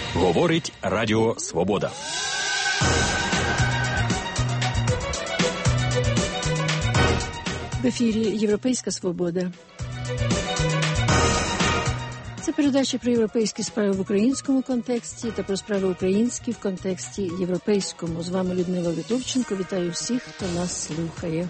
Говорить Радіо Свобода. В ефірі «Європейська свобода». Це передача про європейські справи в українському контексті та про справи українські в контексті європейському. З вами Людмила Литовченко. Вітаю всіх, хто нас слухає.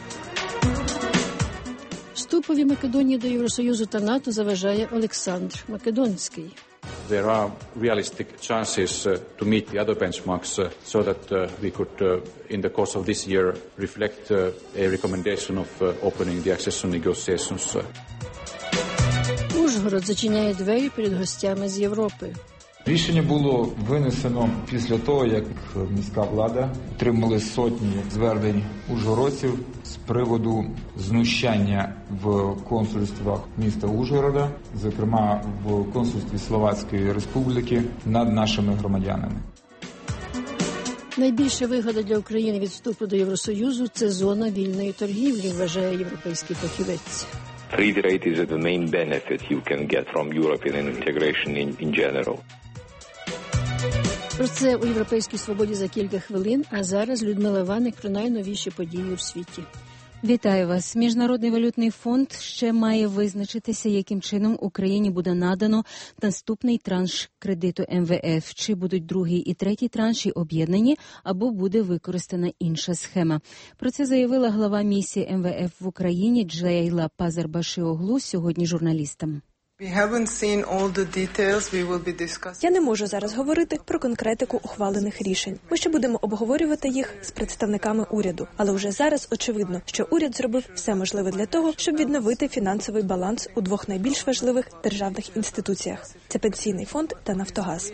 Вступові Македонії до Євросоюзу та НАТО заважає Олександр Македонський. There are realistic chances to meet the other benchmarks so that we could, in the course of this year, reflect a recommendation of opening the accession negotiations. Ужгород зачиняє двері перед гостями з Європи. Рішення було винесено після того, як міська влада отримали сотні звернень ужгородців з приводу знущання в консульствах міста Ужгорода, зокрема в консульстві Словацької Республіки, над нашими громадянами. Найбільша вигода для України від вступу до Євросоюзу – це зона вільної торгівлі, вважає європейський фахівець. Free trade is the main benefit you can get from European integration in general. Про це у «Європейській свободі» за кілька хвилин, а зараз Людмила Ваник про найновіші події у світі. Вітаю вас. Міжнародний валютний фонд ще має визначитися, яким чином Україні буде надано наступний транш кредиту МВФ. Чи будуть другий і третій транші об'єднані, або буде використана інша схема. Про це заявила глава місії МВФ в Україні Джейла Пазарбашіоглу сьогодні журналістам. Я не можу зараз говорити про конкретику ухвалених рішень. Ми ще будемо обговорювати їх з представниками уряду. Але вже зараз очевидно, що уряд зробив все можливе для того, щоб відновити фінансовий баланс у двох найбільш важливих державних інституціях – це Пенсійний фонд та Нафтогаз.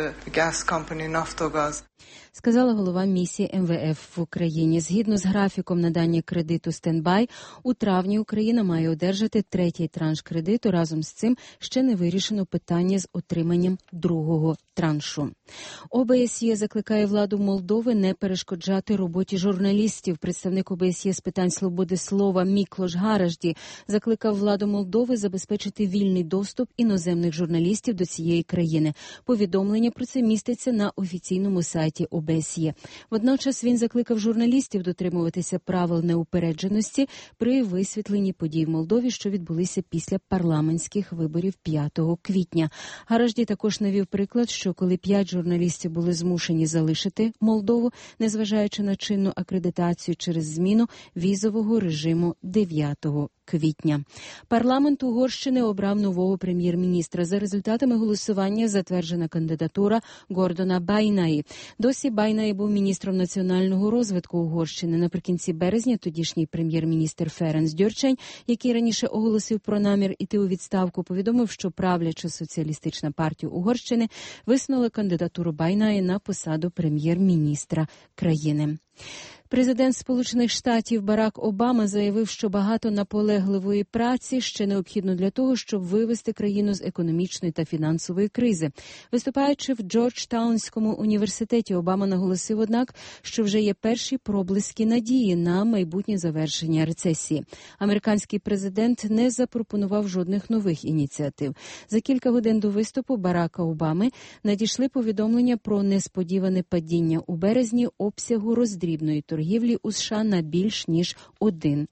Сказала голова місії МВФ в Україні. Згідно з графіком надання кредиту «Стендбай», у травні Україна має одержати третій транш кредиту. Разом з цим ще не вирішено питання з отриманням другого траншу. ОБСЄ закликає владу Молдови не перешкоджати роботі журналістів. Представник ОБСЄ з питань свободи слова Міклош Гаражді закликав владу Молдови забезпечити вільний доступ іноземних журналістів до цієї країни. Повідомлення про це міститься на офіційному сайті ОБСЄ. Водночас він закликав журналістів дотримуватися правил неупередженості при висвітленні подій в Молдові, що відбулися після парламентських виборів 5 квітня. Гаражді також навів приклад, що коли 5 журналістів були змушені залишити Молдову, незважаючи на чинну акредитацію через зміну візового режиму 9 квітня. Парламент Угорщини обрав нового прем'єр-міністра. За результатами голосування затверджена кандидатура Гордона Байнаї. Досі Байнаї був міністром національного розвитку Угорщини. Наприкінці березня тодішній прем'єр-міністр Ференц Дьорчень, який раніше оголосив про намір іти у відставку, повідомив, що правляча соціалістична партія Угорщини висунула кандидатуру Байнаї на посаду прем'єр-міністра країни. Президент Сполучених Штатів Барак Обама заявив, що багато наполегливої праці ще необхідно для того, щоб вивести країну з економічної та фінансової кризи. Виступаючи в Джорджтаунському університеті, Обама наголосив, однак, що вже є перші проблиски надії на майбутнє завершення рецесії. Американський президент не запропонував жодних нових ініціатив. За кілька годин до виступу Барака Обами надійшли повідомлення про несподіване падіння у березні обсягу роздрібної торгівлі у США на більш ніж 1%.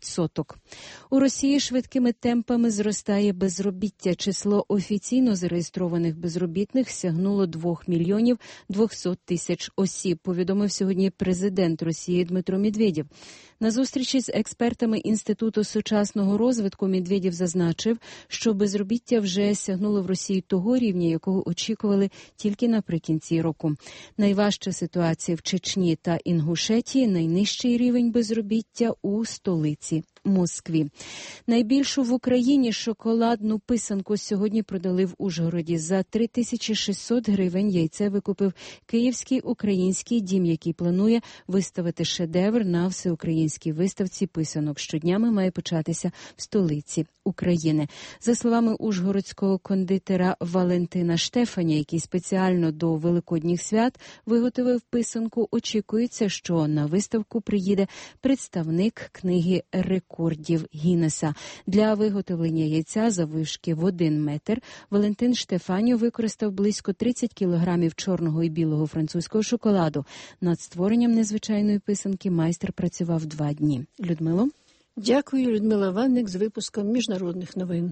У Росії швидкими темпами зростає безробіття. Число офіційно зареєстрованих безробітних сягнуло 2 мільйонів 200 тисяч осіб, повідомив сьогодні президент Росії Дмитро Медведєв. На зустрічі з експертами Інституту сучасного розвитку Медведєв зазначив, що безробіття вже сягнуло в Росії того рівня, якого очікували тільки наприкінці року. Найважча ситуація в Чечні та Інгушетії, найнижчий рівень безробіття у столиці Москві. Найбільшу в Україні шоколадну писанку сьогодні продали в Ужгороді. За 3600 гривень яйце викупив Київський український дім, який планує виставити шедевр на всеукраїнській виставці писанок. Щоднями має початися в столиці України. За словами ужгородського кондитера Валентина Штефаня, який спеціально до Великодніх свят виготовив писанку, очікується, що на виставку приїде представник книги рекордів рекордів Гіннеса. Для виготовлення яйця заввишки в 1 метр Валентин Штефаньо використав близько 30 кілограмів чорного і білого французького шоколаду. Над створенням незвичайної писанки майстер працював 2 дні. Людмило? Дякую, Людмила Ванник з випуском міжнародних новин.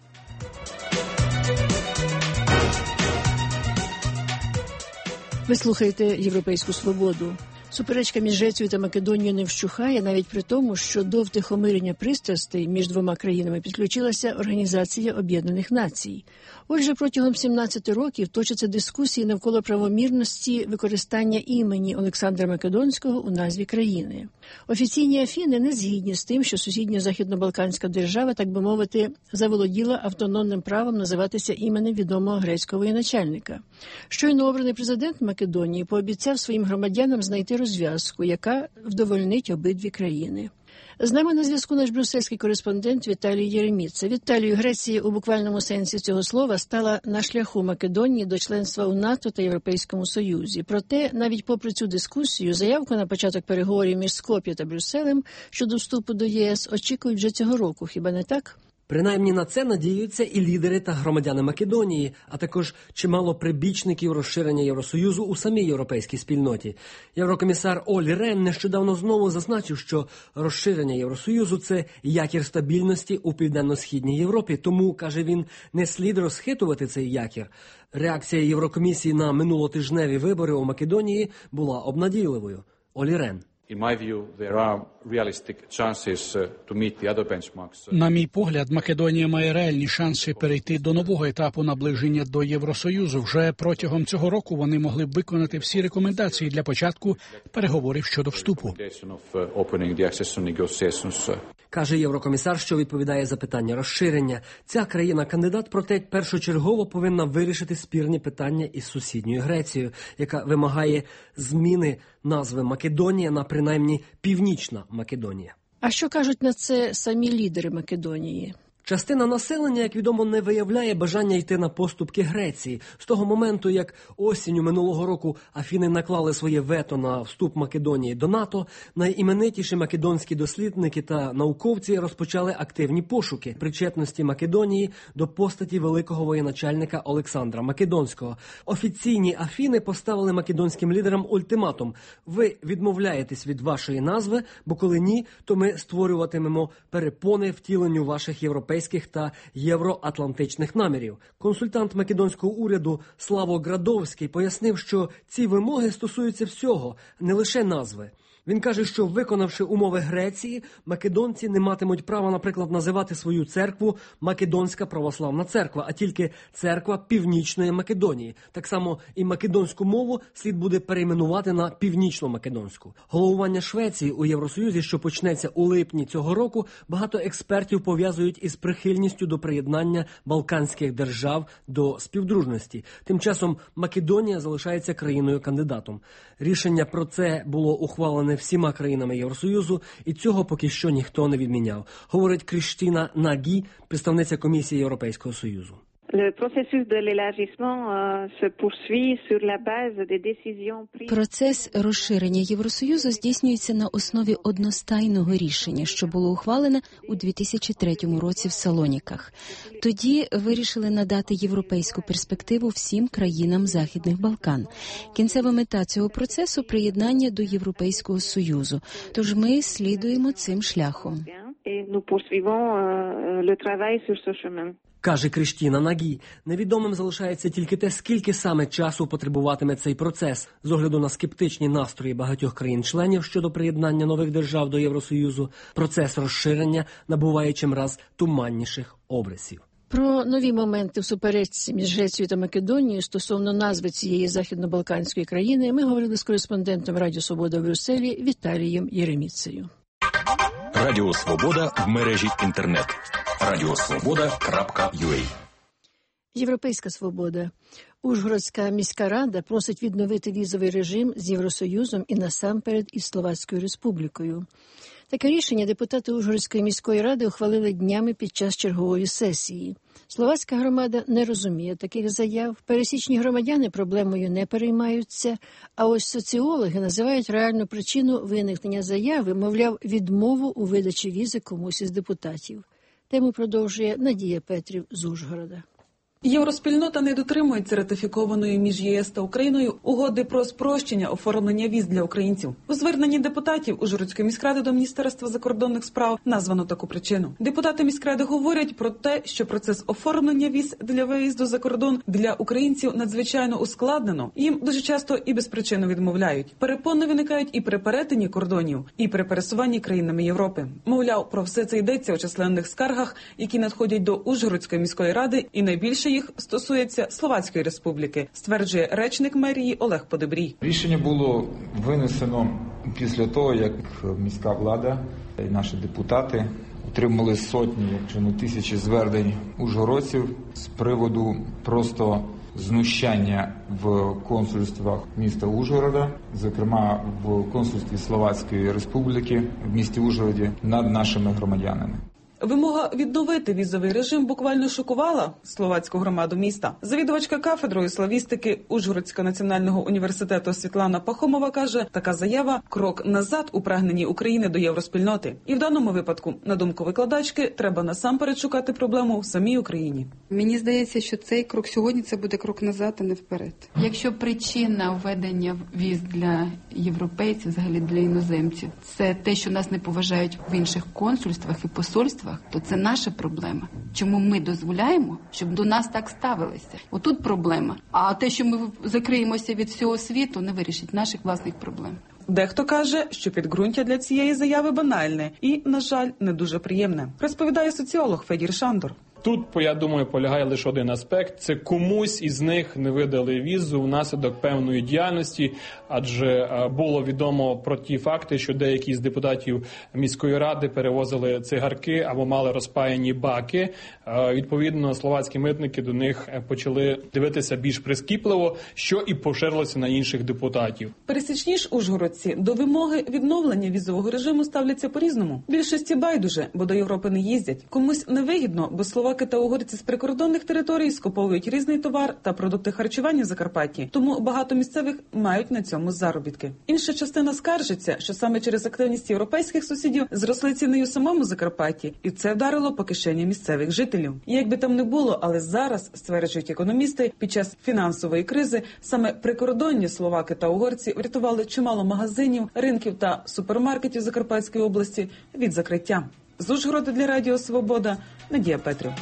Ви слухаєте «Європейську свободу». Суперечка між Грецією та Македонією не вщухає, навіть при тому, що до втихомирення пристрастей між двома країнами підключилася Організація Об'єднаних Націй. Отже, протягом 17 років точаться дискусії навколо правомірності використання імені Олександра Македонського у назві країни. Офіційні Афіни не згідні з тим, що сусідня західно-балканська держава, так би мовити, заволоділа автономним правом називатися іменем відомого грецького воєначальника. Щойно обраний президент Македонії пообіцяв своїм громадянам знайти розв'язку, яка вдовольнить обидві країни. З нами на зв'язку наш брюссельський кореспондент Віталій Єреміца. Віталію, Греція у буквальному сенсі цього слова стала на шляху Македонії до членства у НАТО та Європейському Союзі. Проте, навіть попри цю дискусію, заявку на початок переговорів між Скоп'є та Брюсселем щодо вступу до ЄС очікують вже цього року, хіба не так? Принаймні на це надіються і лідери та громадяни Македонії, а також чимало прибічників розширення Євросоюзу у самій європейській спільноті. Єврокомісар Олі Рен нещодавно знову зазначив, що розширення Євросоюзу – це якір стабільності у Південно-Східній Європі, тому, каже він, не слід розхитувати цей якір. Реакція Єврокомісії на минулотижневі вибори у Македонії була обнадійливою. Олі Рен. На мій погляд, Македонія має реальні шанси перейти до нового етапу наближення до Євросоюзу. Вже протягом цього року вони могли б виконати всі рекомендації для початку переговорів щодо вступу. Каже єврокомісар, що відповідає за питання розширення. Ця країна-кандидат, проте, першочергово повинна вирішити спірні питання із сусідньою Грецією, яка вимагає зміни назви Македонія на принаймні Північна Македонія. А що кажуть на це самі лідери Македонії? Частина населення, як відомо, не виявляє бажання йти на поступки Греції. З того моменту, як осінню минулого року Афіни наклали своє вето на вступ Македонії до НАТО, найіменитіші македонські дослідники та науковці розпочали активні пошуки причетності Македонії до постаті великого воєначальника Олександра Македонського. Офіційні Афіни поставили македонським лідерам ультиматум: ви відмовляєтесь від вашої назви, бо коли ні, то ми створюватимемо перепони втіленню ваших європейських та євроатлантичних намірів. Консультант македонського уряду Славо Градовський пояснив, що ці вимоги стосуються всього, не лише назви. Він каже, що, виконавши умови Греції, македонці не матимуть права, наприклад, називати свою церкву Македонська православна церква, а тільки церква Північної Македонії. Так само і македонську мову слід буде перейменувати на північно-македонську. Головування Швеції у Євросоюзі, що почнеться у липні цього року, багато експертів пов'язують із прихильністю до приєднання балканських держав до співдружності. Тим часом Македонія залишається країною-кандидатом. Рішення про це було ухвалене всіма країнами Євросоюзу, і цього поки що ніхто не відміняв, говорить Крістіна Нагі, представниця Комісії Європейського Союзу. Процес розширення Євросоюзу здійснюється на основі одностайного рішення, що було ухвалене у 2003 році в Салоніках. Тоді вирішили надати європейську перспективу всім країнам Західних Балкан. Кінцева мета цього процесу – приєднання до Європейського Союзу. Тож ми слідуємо цим шляхом. Каже Крістіна Нагі. Невідомим залишається тільки те, скільки саме часу потребуватиме цей процес. З огляду на скептичні настрої багатьох країн-членів щодо приєднання нових держав до Євросоюзу, процес розширення набуває чимраз туманніших обрисів. Про нові моменти в суперечці між Грецією та Македонією стосовно назви цієї західно-балканської країни ми говорили з кореспондентом Радіо Свобода в Брюсселі Віталієм Єреміцею. Радіо Свобода в мережі інтернет. radiosvoboda.ua. Європейська свобода. Ужгородська міська рада просить відновити візовий режим з Євросоюзом і насамперед із Словацькою Республікою. Таке рішення депутати Ужгородської міської ради ухвалили днями під час чергової сесії. Словацька громада не розуміє таких заяв, пересічні громадяни проблемою не переймаються, а ось соціологи називають реальну причину виникнення заяви, мовляв, відмову у видачі візи комусь із депутатів. Тему продовжує Надія Петрів з Ужгорода. Євроспільнота не дотримується ратифікованої між ЄС та Україною угоди про спрощення оформлення віз для українців. У зверненні депутатів Ужгородської міськради до Міністерства закордонних справ названо таку причину. Депутати міськради говорять про те, що процес оформлення віз для виїзду за кордон для українців надзвичайно ускладнено. Їм дуже часто і без причини відмовляють. Перепони виникають і при перетині кордонів, і при пересуванні країнами Європи. Мовляв, про все це йдеться у численних скаргах, які надходять до Ужгородської міської ради, і найбільше їх стосується Словацької республіки, стверджує речник мерії Олег Подебрій. Рішення було винесено після того, як міська влада і наші депутати отримали сотні, якщо не тисячі звернень ужгородців з приводу просто знущання в консульствах міста Ужгорода, зокрема в консульстві Словацької республіки в місті Ужгороді над нашими громадянами. Вимога відновити візовий режим буквально шокувала словацьку громаду міста. Завідувачка кафедрою славістики Ужгородського національного університету Світлана Пахомова каже, така заява – крок назад у прагненні України до євроспільноти. І в даному випадку, на думку викладачки, треба насамперед шукати проблему в самій Україні. Мені здається, що цей крок сьогодні – це буде крок назад, а не вперед. Якщо причина введення віз для європейців, взагалі для іноземців, це те, що нас не поважають в інших консульствах і посольствах, то це наша проблема. Чому ми дозволяємо, щоб до нас так ставилися? Отут проблема. А те, що ми закриємося від всього світу, не вирішить наших власних проблем. Дехто каже, що підґрунтя для цієї заяви банальне і, на жаль, не дуже приємне. Розповідає соціолог Федір Шандор. Тут, я думаю, полягає лише один аспект – це комусь із них не видали візу внаслідок певної діяльності, адже було відомо про ті факти, що деякі з депутатів міської ради перевозили цигарки або мали розпаяні баки. Відповідно, словацькі митники до них почали дивитися більш прискіпливо, що і поширилося на інших депутатів. Пересічні ж ужгородці до вимоги відновлення візового режиму ставляться по-різному. Більшості байдуже, бо до Європи не їздять. Комусь невигідно, бо словаки та угорці з прикордонних територій скуповують різний товар та продукти харчування в Закарпатті, тому багато місцевих мають на цьому заробітки. Інша частина скаржиться, що саме через активність європейських сусідів зросли ціни у самому Закарпатті, і це вдарило по кишені місцевих жителів. І як би там не було, але зараз, стверджують економісти, під час фінансової кризи саме прикордонні словаки та угорці врятували чимало магазинів, ринків та супермаркетів Закарпатської області від закриття. З Ужгорода для Радіо Свобода Надія Петрів.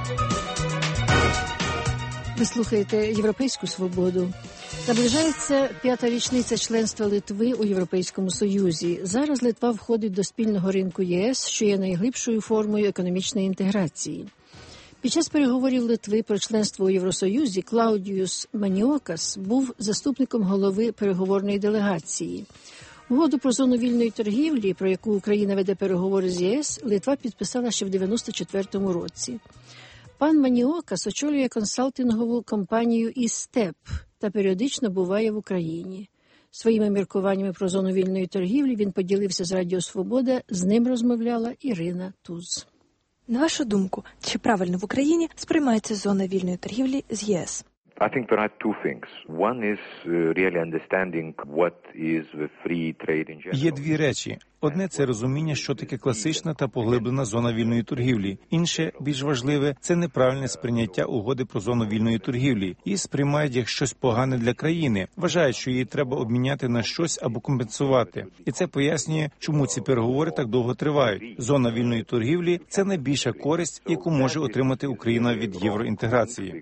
Ви слухаєте «Європейську свободу». Наближається 5-та річниця членства Литви у Європейському Союзі. Зараз Литва входить до спільного ринку ЄС, що є найглибшою формою економічної інтеграції. Під час переговорів Литви про членство у Євросоюзі Клаудіус Маніокас був заступником голови переговорної делегації. Угоду про зону вільної торгівлі, про яку Україна веде переговори з ЄС, Литва підписала ще в 1994 році. Пан Маніокас очолює консалтингову компанію «Істеп» та періодично буває в Україні. Своїми міркуваннями про зону вільної торгівлі він поділився з Радіо Свобода, з ним розмовляла Ірина Туз. На вашу думку, чи правильно в Україні сприймається зона вільної торгівлі з ЄС? I think there are two things. One is really understanding what is the free trade in general. Є дві речі. Одне – це розуміння, що таке класична та поглиблена зона вільної торгівлі. Інше, більш важливе, це неправильне сприйняття угоди про зону вільної торгівлі. Її сприймають як щось погане для країни. Вважають, що її треба обміняти на щось або компенсувати. І це пояснює, чому ці переговори так довго тривають. Зона вільної торгівлі – це найбільша користь, яку може отримати Україна від євроінтеграції.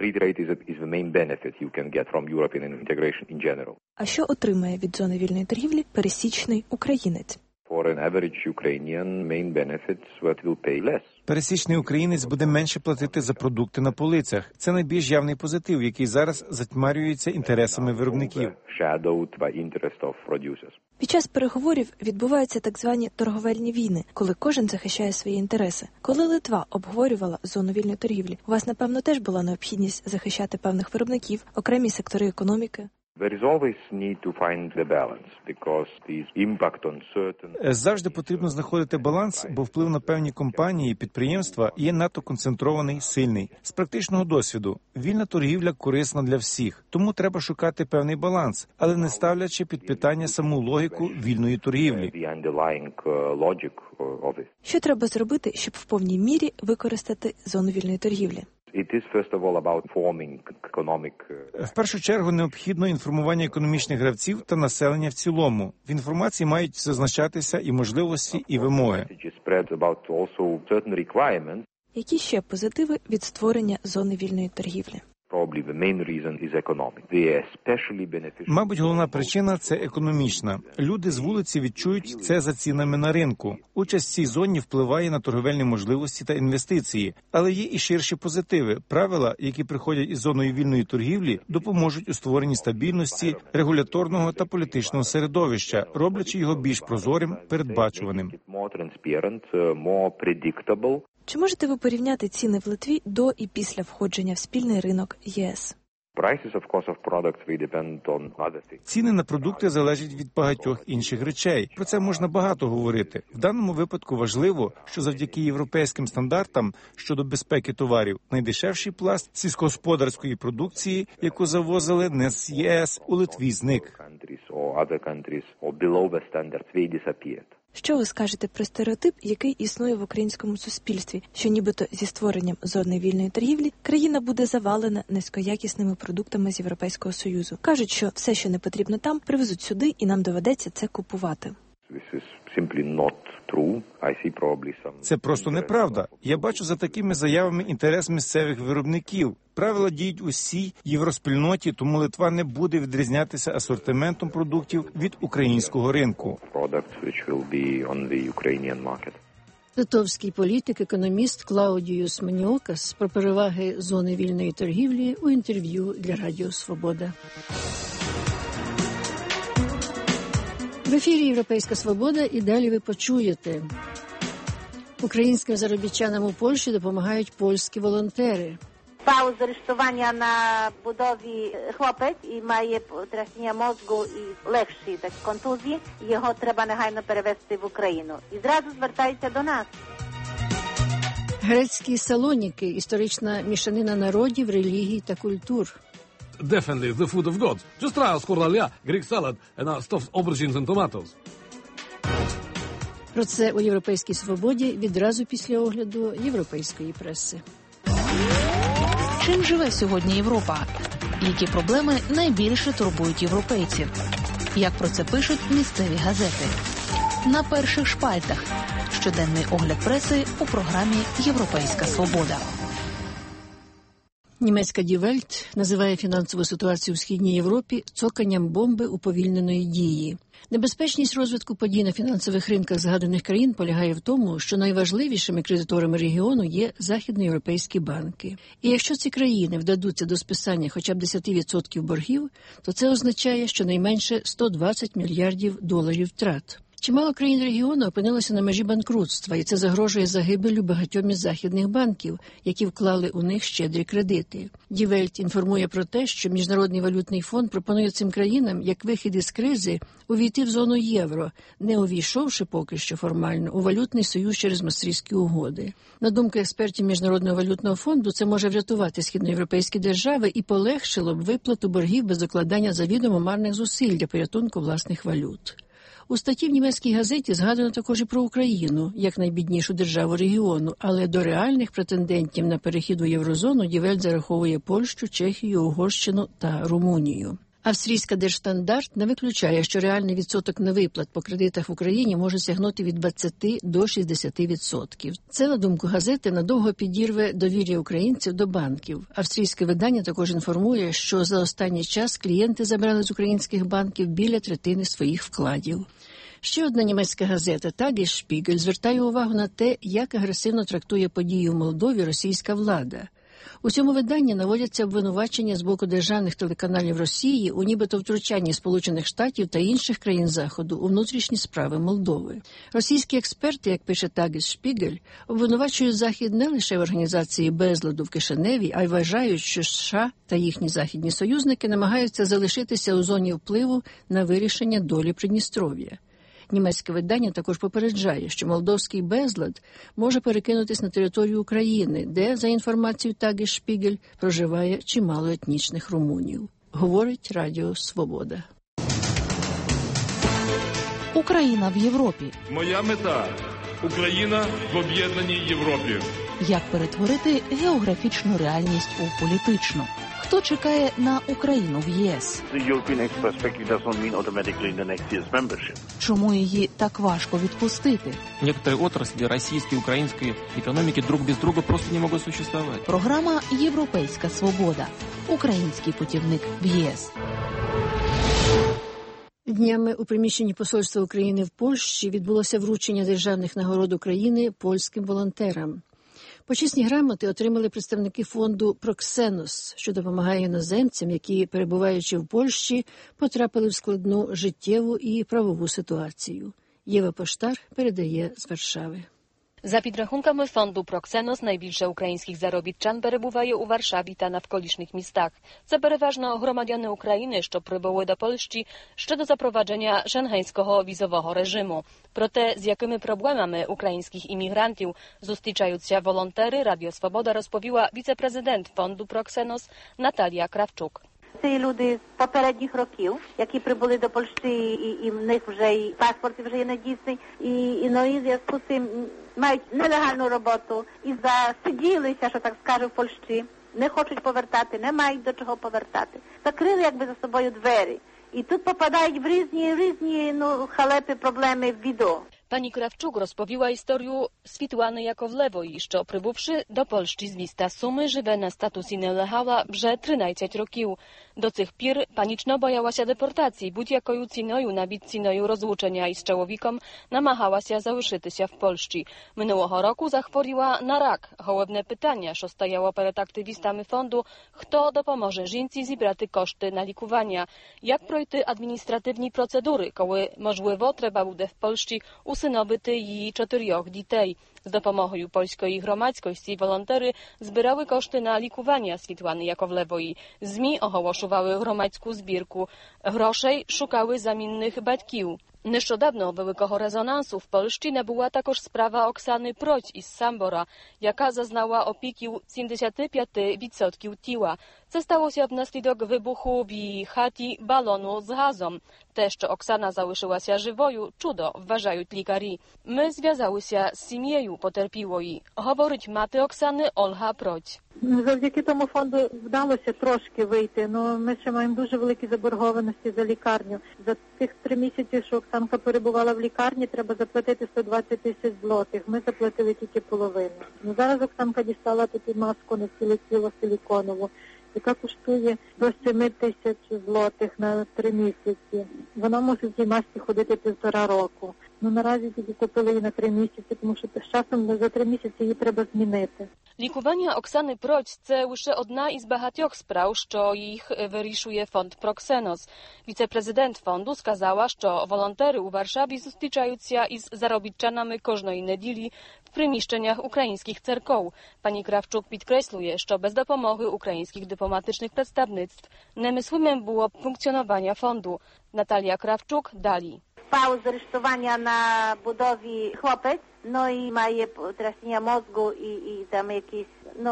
А що отримає від зони вільної торгівлі пересічний українець? Пересічний українець буде менше платити за продукти на полицях. Це найбільш явний позитив, який зараз затьмарюється інтересами виробників. Під час переговорів відбуваються так звані торговельні війни, коли кожен захищає свої інтереси. Коли Литва обговорювала зону вільної торгівлі, у вас, напевно, теж була необхідність захищати певних виробників, окремі сектори економіки? Завжди потрібно знаходити баланс, бо вплив на певні компанії і підприємства є надто концентрований, сильний. З практичного досвіду, вільна торгівля корисна для всіх, тому треба шукати певний баланс, але не ставлячи під питання саму логіку вільної торгівлі. Що треба зробити, щоб в повній мірі використати зону вільної торгівлі? В першу чергу необхідно інформування економічних гравців та населення в цілому. В інформації мають зазначатися і можливості, і вимоги. Які ще позитиви від створення зони вільної торгівлі? Мабуть, головна причина – це економічна. Люди з вулиці відчують це за цінами на ринку. Участь в цій зоні впливає на торговельні можливості та інвестиції. Але є і ширші позитиви. Правила, які приходять із зоною вільної торгівлі, допоможуть у створенні стабільності, регуляторного та політичного середовища, роблячи його більш прозорим, передбачуваним. Чи можете ви порівняти ціни в Литві до і після входження в спільний ринок ЄС? Ціни на продукти залежать від багатьох інших речей. Про це можна багато говорити. В даному випадку важливо, що завдяки європейським стандартам щодо безпеки товарів найдешевший пласт сільськогосподарської продукції, яку завозили не з ЄС, у Литві зник. Що ви скажете про стереотип, який існує в українському суспільстві, що нібито зі створенням зони вільної торгівлі країна буде завалена низькоякісними продуктами з Європейського Союзу? Кажуть, що все, що не потрібно там, привезуть сюди і нам доведеться це купувати. Це просто неправда. Я бачу за такими заявами інтерес місцевих виробників. Правила діють усій євроспільноті, тому Литва не буде відрізнятися асортиментом продуктів від українського ринку. Литовський політик, економіст Клаудіюс Маніокас про переваги зони вільної торгівлі у інтерв'ю для Радіо Свобода. В ефірі «Європейська Свобода» і далі ви почуєте. Українським заробітчанам у Польщі допомагають польські волонтери. Пав з арештування на будові хлопець і має потрясіння мозку і легші так, контузії. Його треба негайно перевезти в Україну. І зразу звертаються до нас. Грецькі Салоніки – історична мішанина народів, релігій та культур. Definitely the food of God. Just try a scordalia, Greek salad and stuffed aubergines and tomatoes. Про це у «Європейській Свободі» відразу після огляду європейської преси. Чим живе сьогодні Європа? Які проблеми найбільше турбують європейців? Як про це пишуть місцеві газети? На перших шпальтах. Щоденний огляд преси у програмі «Європейська Свобода». Німецька Die Welt називає фінансову ситуацію у Східній Європі цоканням бомби уповільненої дії. Небезпечність розвитку подій на фінансових ринках згаданих країн полягає в тому, що найважливішими кредиторами регіону є західноєвропейські банки. І якщо ці країни вдадуться до списання хоча б 10% боргів, то це означає щонайменше 120 мільярдів доларів втрат. Чимало країн регіону опинилося на межі банкрутства, і це загрожує загибеллю багатьом із західних банків, які вклали у них щедрі кредити. Die Welt інформує про те, що Міжнародний валютний фонд пропонує цим країнам, як вихід із кризи, увійти в зону євро, не увійшовши поки що формально у валютний союз через Мастрихтські угоди. На думку експертів Міжнародного валютного фонду, це може врятувати східноєвропейські держави і полегшило б виплату боргів без докладання завідомо марних зусиль для порятунку власних валют. У статті в німецькій газеті згадано також і про Україну, як найбіднішу державу регіону, але до реальних претендентів на перехід у єврозону Die Welt зараховує Польщу, Чехію, Угорщину та Румунію. Австрійська Держстандарт не виключає, що реальний відсоток невиплат по кредитах в Україні може сягнути від 20 до 60%. Це, на думку газети, надовго підірве довір'я українців до банків. Австрійське видання також інформує, що за останній час клієнти забрали з українських банків біля третини своїх вкладів. Ще одна німецька газета «Tagesspiegel» звертає увагу на те, як агресивно трактує події в Молдові російська влада. У цьому виданні наводяться обвинувачення з боку державних телеканалів Росії у нібито втручанні Сполучених Штатів та інших країн Заходу у внутрішні справи Молдови. Російські експерти, як пише Tagesspiegel, обвинувачують Захід не лише в організації безладу в Кишиневі, а й вважають, що США та їхні західні союзники намагаються залишитися у зоні впливу на вирішення долі Придністров'я. Німецьке видання також попереджає, що молдовський безлад може перекинутись на територію України, де, за інформацією Tagesspiegel, проживає чимало етнічних румунів. Говорить Радіо Свобода. Україна в Європі. Моя мета – Україна в об'єднаній Європі. Як перетворити географічну реальність у політичну? Хто чекає на Україну в ЄС? Чому її так важко відпустити? Некоторые отрасли российской и украинской экономики друг без друга просто не могут существовать. Програма «Європейська свобода». Український путівник в ЄС. Днями у приміщенні посольства України в Польщі відбулося вручення державних нагород України польським волонтерам. Почесні грамоти отримали представники фонду «Проксенос», що допомагає іноземцям, які, перебуваючи в Польщі, потрапили в складну життєву і правову ситуацію. Єва Поштар передає з Варшави. За підрахунками фонду «Проксенос» найбільше українських заробітчан перебуває у Варшаві та навколишніх містах. Це переважно громадяни України, що прибули до Польщі ще до запровадження шенгенського візового режиму. Про те, з якими проблемами українських іммігрантів зустрічаються волонтери, Радіо Свобода розповіла віце-президент фонду «Проксенос» Наталія Кравчук. Це люди з попередніх років, які прибули до Польщі, і в них вже і паспорт вже є недійсний, і в зв'язку з цим мають нелегальну роботу і засиділися, що так скажу, в Польщі, не хочуть повертати, не мають до чого повертати. Закрили якби за собою двері. І тут попадають в різні халепи, проблеми в біду. Pani Krawczuk rozpowiła historię Switłany Jakovlewoj, що, прибувши до Польщі з міста Суми, живе на статусі нелегала вже 13 років. До цих пір панічно боялася депортації, будь-якою ціною, навіть ціною розлучення із чоловіком, намагалася залишитися в Польщі. Минулого року захворіла на рак. Головне питання, що стояло перед активістами фонду, хто допоможе жінці зібрати кошти на лікування, як пройти адміністративні процедури, коли, можливо, треба буде в Польщі усиновити її 4 дітей. З допомогою польської громадськості волонтери збирали кошти на лікування Світлани Яковлевої. ЗМІ оголошували громадську збірку. Грошей шукали замінних батьків. Нещодавно великого резонансу в Польщі набула також справа Оксани Проць із Сambora, яка зазнала опіки 75% тіла. Це сталося внаслідок вибуху в її хаті балону з газом. Те, що Оксана залишилася живою, чудо, вважають лікарі. Ми зв'язалися з сім'єю потерпілої, говорить мати Оксани Ольга Проць. Завдяки тому фонду вдалося трошки вийти, але ми ще маємо дуже великі заборгованості за лікарню. За тих 3 місяці, що Оксанка перебувала в лікарні, треба заплатити 120 тисяч злотих. Ми заплатили тільки половину. Зараз Оксанка дістала таку маску на ціле тіло силіконову, яка коштує до 7 тисяч злотих на 3 місяці. Вона може в цій масці ходити 1,5 року. Наразі тільки купили її на 3 місяці, тому що з часом за 3 місяці її треба змінити. Лікування Оксани Проць – це лише одна із багатьох справ, що їх вирішує фонд «Проксенос». Віце-президент фонду сказала, що волонтери у Варшаві зустрічаються із заробітчанами кожної неділі w приміщеннях українських церков. Pani Krawczuk підкреслює, що без допомоги українських дипломатичних представництв немислимим було б функціонування фонду. Наталія Кравчук далі. Spał z aresztowania na budowie chłopiec, i ma traśnienia mózgu i tam jakieś,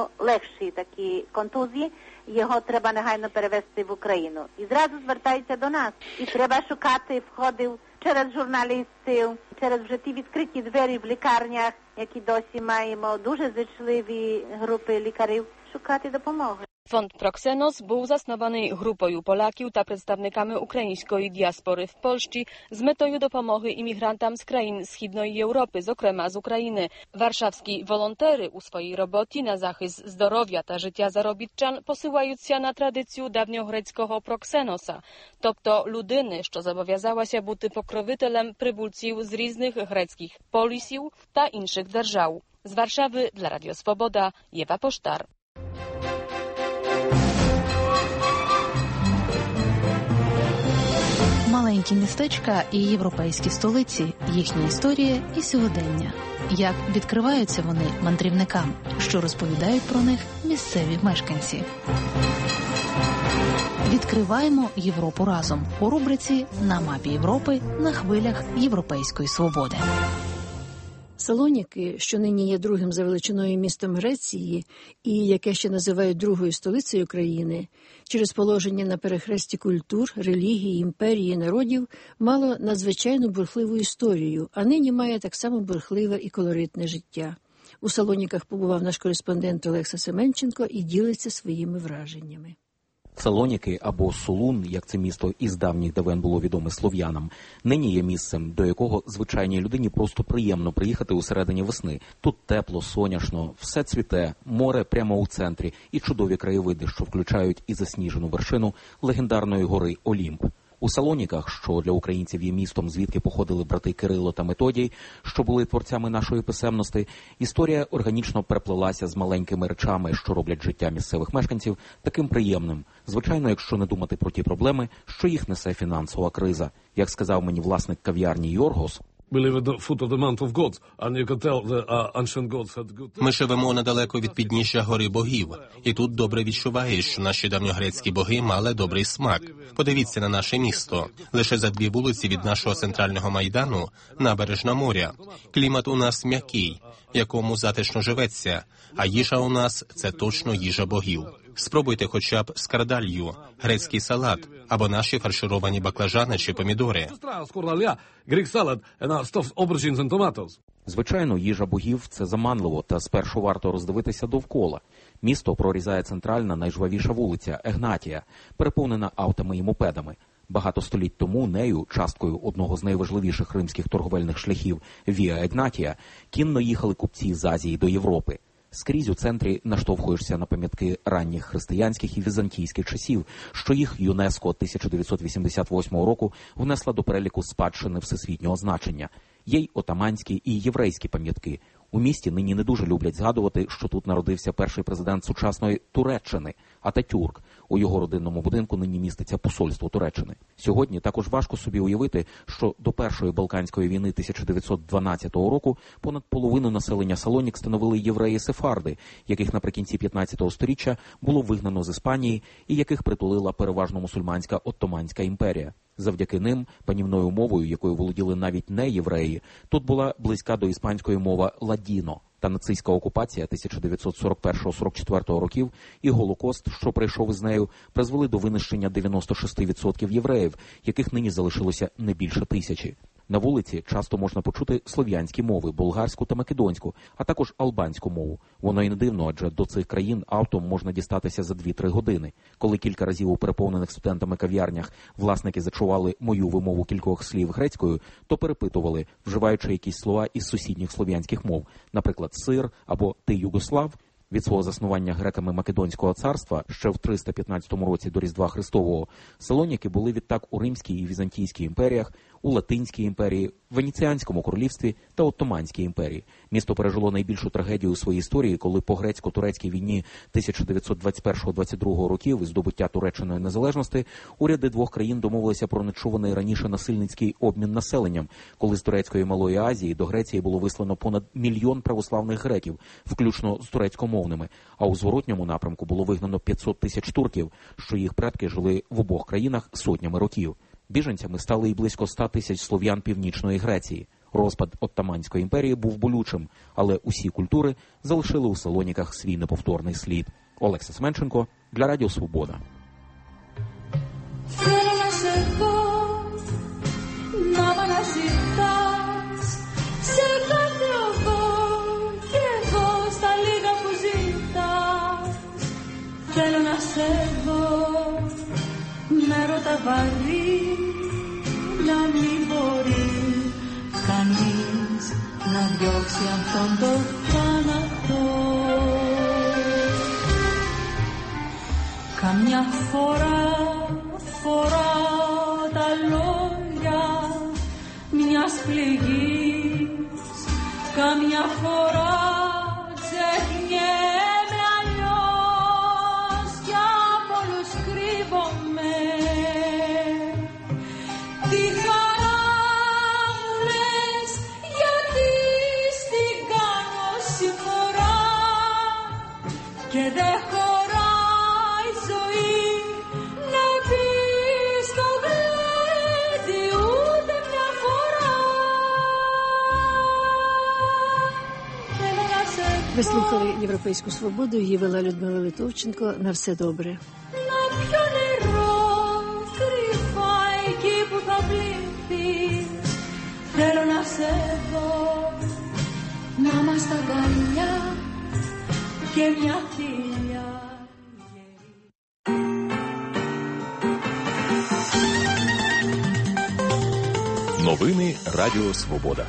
легші такі контузії, його треба негайно перевезти в Україну. І зразу звертаються до нас. І треба шукати входів через журналістів, через вже ті відкриті двері в лікарнях, які досі маємо, дуже зичливі групи лікарів, шукати допомоги. Fond Proksenos był zaснований групою поляків та представниками української діаспори в Польщі з метою допомоги іммігрантам з країн Східної Європи, зокрема з України. Варшавські волонтери у своїй роботі на захист здоров'я та життя заробітчан посилаються на традицію давньогрецького Проксеноса, тобто людини, що зобов'язалася бути покровителем прибульців з різних грецьких полісів та інших держав. З Warszawy dla Radio Swoboda Ewa Posztar. маленькі містечка і європейські столиці, їхня історія і сьогодення. Як відкриваються вони мандрівникам, що розповідають про них місцеві мешканці. Відкриваємо Європу разом у рубриці «На мапі Європи» на хвилях Європейської свободи. Салоніки, що нині є другим за величиною містом Греції і яке ще називають другою столицею країни, через положення на перехресті культур, релігій, імперії, народів, мало надзвичайно бурхливу історію, а нині має так само бурхливе і колоритне життя. У Салоніках побував наш кореспондент Олекса Семенченко і ділиться своїми враженнями. Салоніки, або Солун, як це місто із давніх давен було відоме слов'янам, нині є місцем, до якого звичайній людині просто приємно приїхати у середині весни. Тут тепло, соняшно, все цвіте, море прямо у центрі і чудові краєвиди, що включають і засніжену вершину легендарної гори Олімп. У Салоніках, що для українців є містом, звідки походили брати Кирило та Методій, що були творцями нашої писемності, історія органічно переплелася з маленькими речами, що роблять життя місцевих мешканців таким приємним. Звичайно, якщо не думати про ті проблеми, що їх несе фінансова криза. Як сказав мені власник кав'ярні Йоргос, ми живемо недалеко від підніжжя гори богів, і тут добре відчуваєш, що наші давньогрецькі боги мали добрий смак. Подивіться на наше місто. Лише за 2 вулиці від нашого центрального майдану – набережна моря. Клімат у нас м'який, якому затишно живеться, а їжа у нас – це точно їжа богів. Спробуйте хоча б скардалью, грецький салат, або наші фаршировані баклажани чи помідори. Звичайно, їжа богів – це заманливо, та спершу варто роздивитися довкола. Місто прорізає центральна, найжвавіша вулиця – Егнатія, переповнена автами і мопедами. Багато століть тому нею, часткою одного з найважливіших римських торговельних шляхів – Віа Егнатія, кінно їхали купці з Азії до Європи. Скрізь у центрі наштовхуєшся на пам'ятки ранніх християнських і візантійських часів, що їх ЮНЕСКО 1988 року внесла до переліку спадщини всесвітнього значення. Є й отаманські і єврейські пам'ятки. У місті нині не дуже люблять згадувати, що тут народився перший президент сучасної Туреччини – Ататюрк. У його родинному будинку нині міститься посольство Туреччини. Сьогодні також важко собі уявити, що до Першої Балканської війни 1912 року понад половину населення Салонік становили євреї-сефарди, яких наприкінці 15 століття було вигнано з Іспанії і яких притулила переважно мусульманська Оттоманська імперія. Завдяки ним, панівною мовою, якою володіли навіть не євреї, тут була близька до іспанської мова ладіно. Та нацистська окупація 1941-44 років і Голокост, що прийшов із нею, призвели до винищення 96% євреїв, яких нині залишилося не більше 1000. На вулиці часто можна почути слов'янські мови, болгарську та македонську, а також албанську мову. Воно й не дивно, адже до цих країн автом можна дістатися за 2-3 години. Коли кілька разів у переповнених студентами кав'ярнях власники зачували мою вимову кількох слів грецькою, то перепитували, вживаючи якісь слова із сусідніх слов'янських мов, наприклад, сир або ти югослав. Від свого заснування греками Македонського царства ще в 315 році до Різдва Христового Салоніки були відтак у Римській і Візантійській імперіях, у Латинській імперії, Венеціанському королівстві та Оттоманській імперії. Місто пережило найбільшу трагедію у своїй історії, коли по грецько-турецькій війні 1921-22 років із здобуття Туреччиною незалежності уряди двох країн домовилися про нечуваний раніше насильницький обмін населенням, коли з Турецької Малої Азії до Греції було вислано понад 1 мільйон православних греків, включно з турецькомовними, а у зворотньому напрямку було вигнано 500 тисяч турків, що їх предки жили в обох країнах сотнями років. Біженцями стали і близько 100 тисяч слов'ян Північної Греції. Розпад Оттоманської імперії був болючим, але усі культури залишили у Салоніках свій неповторний слід. Олекса Семенченко для Радіо Свобода. Με ρώτα βαρύ να μην μπορεί κανείς να διώξει αυτόν τον θάνατο. Καμιά φορά τα λόγια μιας πληγής, καμιά φορά ξεχνιέμαι αλλιώς κι από όλους κρύβομαι. Τι Ви слухали «Європейську свободу», її вела Людмила Литовченко. На все добре. Θέλω να σε δω, να μας αγκαλιά και μια θηλιά. Новини Радіо Свобода.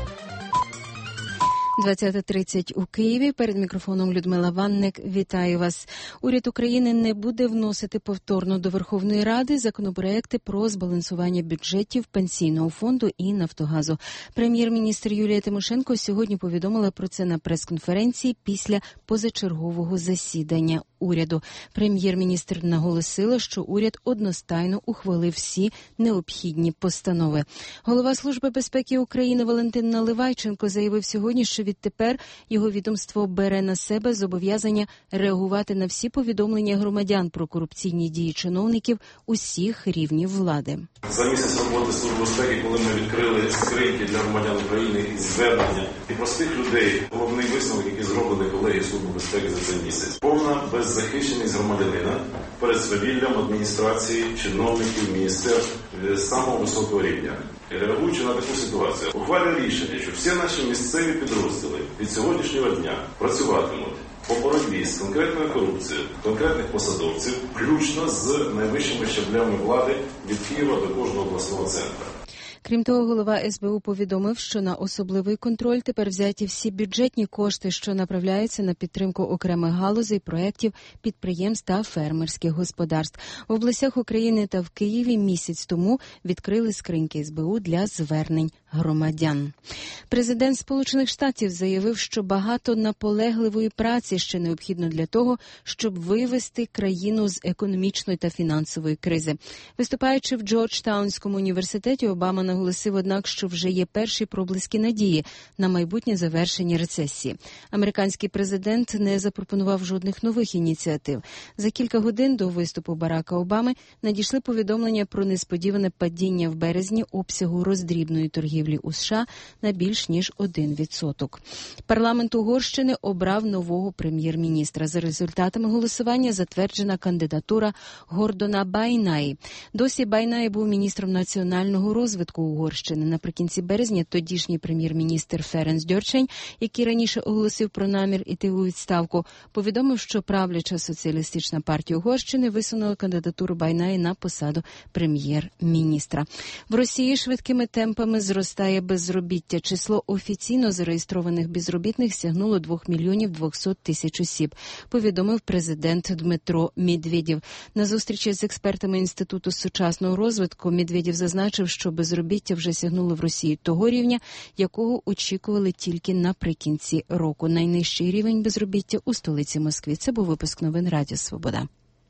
20:30 у Києві. Перед мікрофоном Людмила Ванник. Вітаю вас. Уряд України не буде вносити повторно до Верховної Ради законопроекти про збалансування бюджетів Пенсійного фонду і Нафтогазу. Прем'єр-міністр Юлія Тимошенко сьогодні повідомила про це на прес-конференції після позачергового засідання уряду. Прем'єр-міністр наголосила, що уряд одностайно ухвалив всі необхідні постанови. Голова Служби безпеки України Валентин Наливайченко заявив сьогодні, що відтепер його відомство бере на себе зобов'язання реагувати на всі повідомлення громадян про корупційні дії чиновників усіх рівнів влади. За місяць роботи Служби безпеки, коли ми відкрили скриньки для громадян України із звернення і простих людей, головний висновок, який зробили колеги Служби безпеки за цей місяць. Повна беззахищеність громадянина перед свавіллям адміністрації, чиновників, міністерств самого високого рівня. Реагуючи на таку ситуацію, ухвалює рішення, що всі наші місцеві підрозділи від сьогоднішнього дня працюватимуть по боротьбі з конкретною корупцією конкретних посадовців, включно з найвищими щаблями влади від Києва до кожного обласного центру. Крім того, голова СБУ повідомив, що на особливий контроль тепер взяті всі бюджетні кошти, що направляються на підтримку окремих галузей, проєктів, підприємств та фермерських господарств. В областях України та в Києві місяць тому відкрили скриньки СБУ для звернень громадян. Президент Сполучених Штатів заявив, що багато наполегливої праці ще необхідно для того, щоб вивести країну з економічної та фінансової кризи. Виступаючи в Джорджтаунському університеті, Обама наголосив, однак, що вже є перші проблиски надії на майбутнє завершення рецесії. Американський президент не запропонував жодних нових ініціатив. За кілька годин до виступу Барака Обами надійшли повідомлення про несподіване падіння в березні обсягу роздрібної торгівлі у США на більш ніж 1%. Парламент Угорщини обрав нового прем'єр-міністра. За результатами голосування затверджена кандидатура Гордона Байнаї. Досі Байнаї був міністром національного розвитку Угорщини. Наприкінці березня тодішній прем'єр-міністр Ференц Дьорчень, який раніше оголосив про намір іти у відставку, повідомив, що правляча соціалістична партія Угорщини висунула кандидатуру Байнаї на посаду прем'єр-міністра. В Росії швидкими темпами зростає безробіття. Число офіційно зареєстрованих безробітних сягнуло 2 мільйонів 200 тисяч осіб, повідомив президент Дмитро Медведєв. На зустрічі з експертами Інституту сучасного розвитку Медведєв зазначив, що безробіття вже сягнуло в Росії того рівня, якого очікували тільки наприкінці року. Найнижчий рівень безробіття у столиці Москві. Це був випуск новин Радіо Свобода.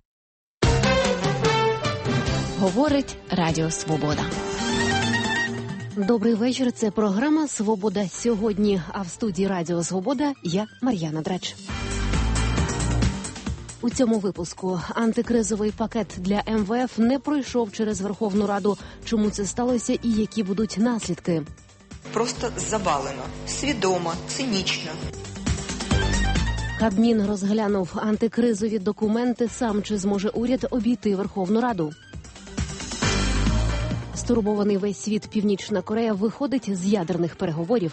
Говорить Радіо Свобода. Добрий вечір. Це програма «Свобода сьогодні». А в студії Радіо Свобода я, Мар'яна Драч. У цьому випуску антикризовий пакет для МВФ не пройшов через Верховну Раду. Чому це сталося і які будуть наслідки? Просто завалено. Свідомо, цинічно. Кабмін розглянув антикризові документи. Сам чи зможе уряд обійти Верховну Раду? Стурбований весь світ, Північна Корея виходить з ядерних переговорів.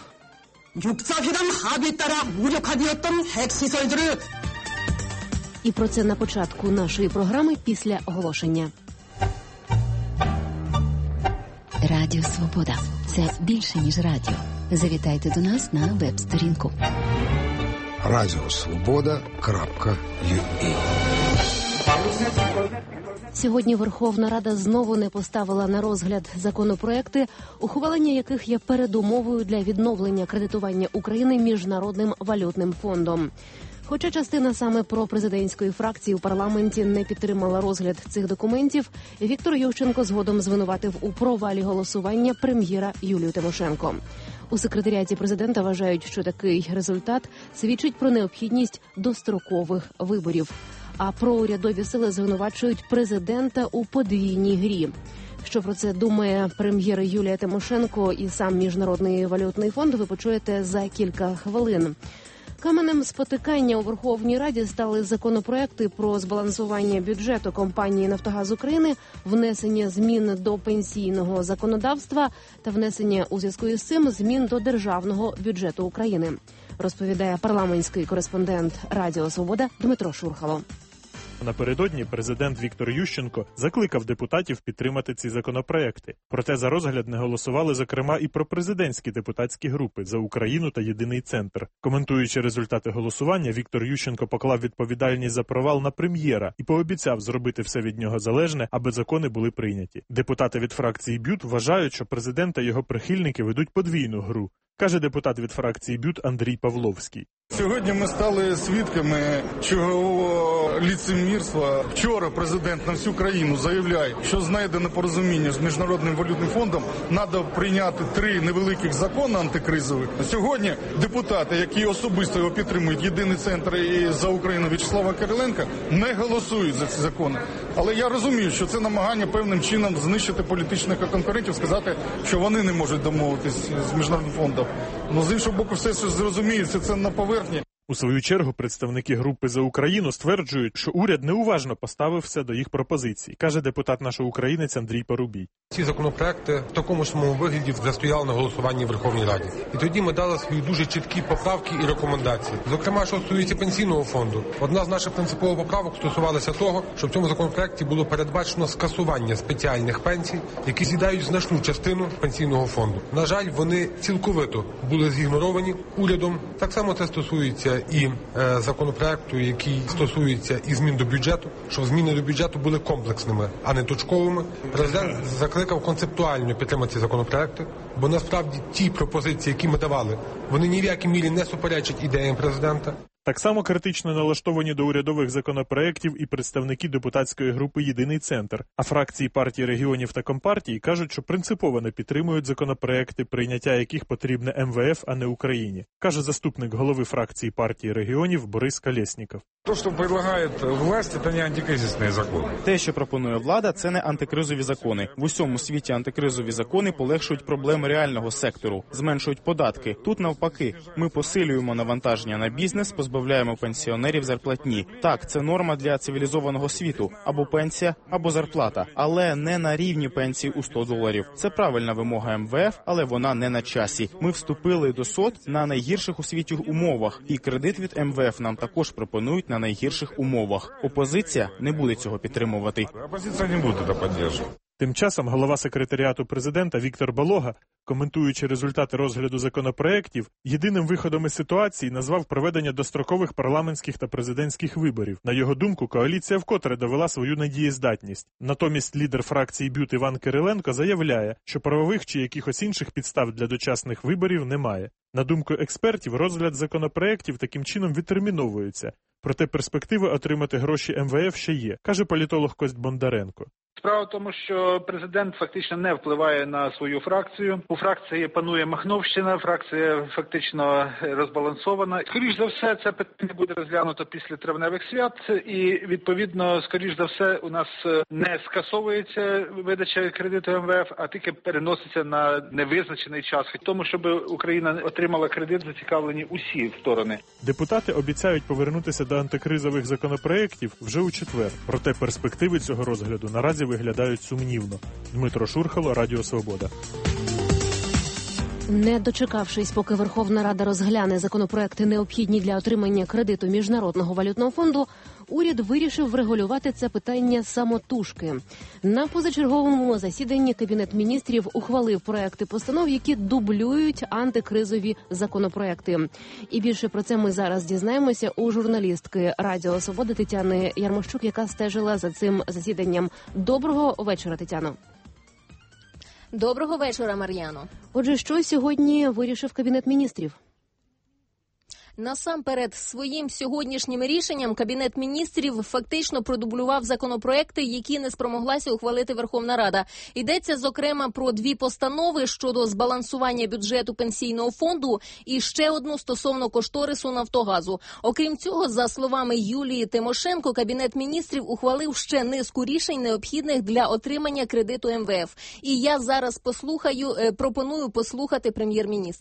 І про це на початку нашої програми після оголошення. Радіо Свобода. Це більше, ніж радіо. Завітайте до нас на веб-сторінку. Радіосвобода.ua. Сьогодні Верховна Рада знову не поставила на розгляд законопроекти, ухвалення яких є передумовою для відновлення кредитування України Міжнародним валютним фондом. Хоча частина саме пропрезидентської фракції у парламенті не підтримала розгляд цих документів, Віктор Ющенко згодом звинуватив у провалі голосування прем'єра Юлію Тимошенко. У секретаріаті президента вважають, що такий результат свідчить про необхідність дострокових виборів. А проурядові сили звинувачують президента у подвійній грі. Що про це думає прем'єр Юлія Тимошенко і сам Міжнародний валютний фонд, ви почуєте за кілька хвилин. Каменем спотикання у Верховній Раді стали законопроекти про збалансування бюджету компанії «Нафтогаз України», внесення змін до пенсійного законодавства та внесення у зв'язку із цим змін до державного бюджету України. Розповідає парламентський кореспондент Радіо Свобода Дмитро Шурхало. Напередодні президент Віктор Ющенко закликав депутатів підтримати ці законопроекти. Проте за розгляд не голосували, зокрема, і пропрезидентські депутатські групи «За Україну» та «Єдиний центр». Коментуючи результати голосування, Віктор Ющенко поклав відповідальність за провал на прем'єра і пообіцяв зробити все від нього залежне, аби закони були прийняті. Депутати від фракції БЮТ вважають, що президент та його прихильники ведуть подвійну гру, каже депутат від фракції БЮТ Андрій Павловський. Сьогодні ми стали свідками чергового ліцемірства. Вчора президент на всю країну заявляє, що знайде непорозуміння з Міжнародним валютним фондом, треба прийняти 3 невеликих закони антикризових. Сьогодні депутати, які особисто його підтримують, Єдиний центр і «За Україну» В'ячеслава Кириленка, не голосують за ці закони. Але я розумію, що це намагання певним чином знищити політичних конкурентів, сказати, що вони не можуть домовитись з Міжнародним фондом. Ну, з іншого боку, все ж зрозуміється, це на поверхні. У свою чергу представники групи «За Україну» стверджують, що уряд неуважно поставився до їх пропозицій, каже депутат нашого українець Андрій Парубій. Ці законопроекти в такому ж самому вигляді застояли на голосуванні в Верховній Раді. І тоді ми дали свої дуже чіткі поправки і рекомендації. Зокрема, що стосується пенсійного фонду. Одна з наших принципових поправок стосувалася того, що в цьому законопроекті було передбачено скасування спеціальних пенсій, які з'їдають значну частину пенсійного фонду. На жаль, вони цілковито були зігноровані урядом. Так само це стосується і законопроекту, який стосується і змін до бюджету, щоб зміни до бюджету були комплексними, а не точковими. Президент закликав концептуально підтримати ці законопроекти, бо насправді ті пропозиції, які ми давали, вони ні в якій мірі не суперечать ідеям президента. Так само критично налаштовані до урядових законопроєктів і представники депутатської групи «Єдиний центр», а фракції партії регіонів та Компартії кажуть, що принципово не підтримують законопроєкти, прийняття яких потрібне МВФ, а не Україні, каже заступник голови фракції партії регіонів Борис Колєсніков. Те, що пропонує власть, це не антикризисні закони. Те, що пропонує влада, це не антикризові закони. В усьому світі антикризові закони полегшують проблеми реального сектору, зменшують податки. Тут навпаки, ми посилюємо навантаження на бізнес, позбавляємо пенсіонерів зарплатні. Так, це норма для цивілізованого світу. Або пенсія, або зарплата. Але не на рівні пенсії у $100. Це правильна вимога МВФ, але вона не на часі. Ми вступили до СОТ на найгірших у світі умовах. І кредит від МВФ нам також пропонують на найгірших умовах. Опозиція не буде цього підтримувати. Опозиція не буде це підтримувати. Тим часом голова секретаріату президента Віктор Балога, коментуючи результати розгляду законопроєктів, єдиним виходом із ситуації назвав проведення дострокових парламентських та президентських виборів. На його думку, коаліція вкотре довела свою недієздатність. Натомість лідер фракції БЮТ Іван Кириленко заявляє, що правових чи якихось інших підстав для дочасних виборів немає. На думку експертів, розгляд законопроєктів таким чином відтерміновується. Проте перспективи отримати гроші МВФ ще є, каже політолог Кость Бондаренко. Справа в тому, що президент фактично не впливає на свою фракцію. У фракції панує махновщина, фракція фактично розбалансована. Скоріш за все, це питання буде розглянуто після травневих свят і, відповідно, скоріш за все, у нас не скасовується видача кредиту МВФ, а тільки переноситься на невизначений час. Тому, щоб Україна отримала кредит, зацікавлені усі сторони. Депутати обіцяють повернутися до антикризових законопроєктів вже у четвер. Проте перспективи цього розгляду наразі виглядають сумнівно. Дмитро Шурхало, Радіо Свобода. Не дочекавшись, поки Верховна Рада розгляне законопроекти, необхідні для отримання кредиту Міжнародного валютного фонду, уряд вирішив врегулювати це питання самотужки. На позачерговому засіданні Кабінет міністрів ухвалив проекти постанов, які дублюють антикризові законопроекти. І більше про це ми зараз дізнаємося у журналістки Радіо Свобода Тетяни Ярмощук, яка стежила за цим засіданням. Доброго вечора, Тетяно. Доброго вечора, Мар'яно. Отже, що сьогодні вирішив Кабінет міністрів? Насамперед, своїм сьогоднішнім рішенням Кабінет міністрів фактично продублював законопроекти, які не спромоглася ухвалити Верховна Рада. Йдеться, зокрема, про 2 постанови щодо збалансування бюджету пенсійного фонду і ще одну стосовно кошторису «Нафтогазу». Окрім цього, за словами Юлії Тимошенко, Кабінет міністрів ухвалив ще низку рішень, необхідних для отримання кредиту МВФ. І я зараз пропоную послухати прем'єр-міністра.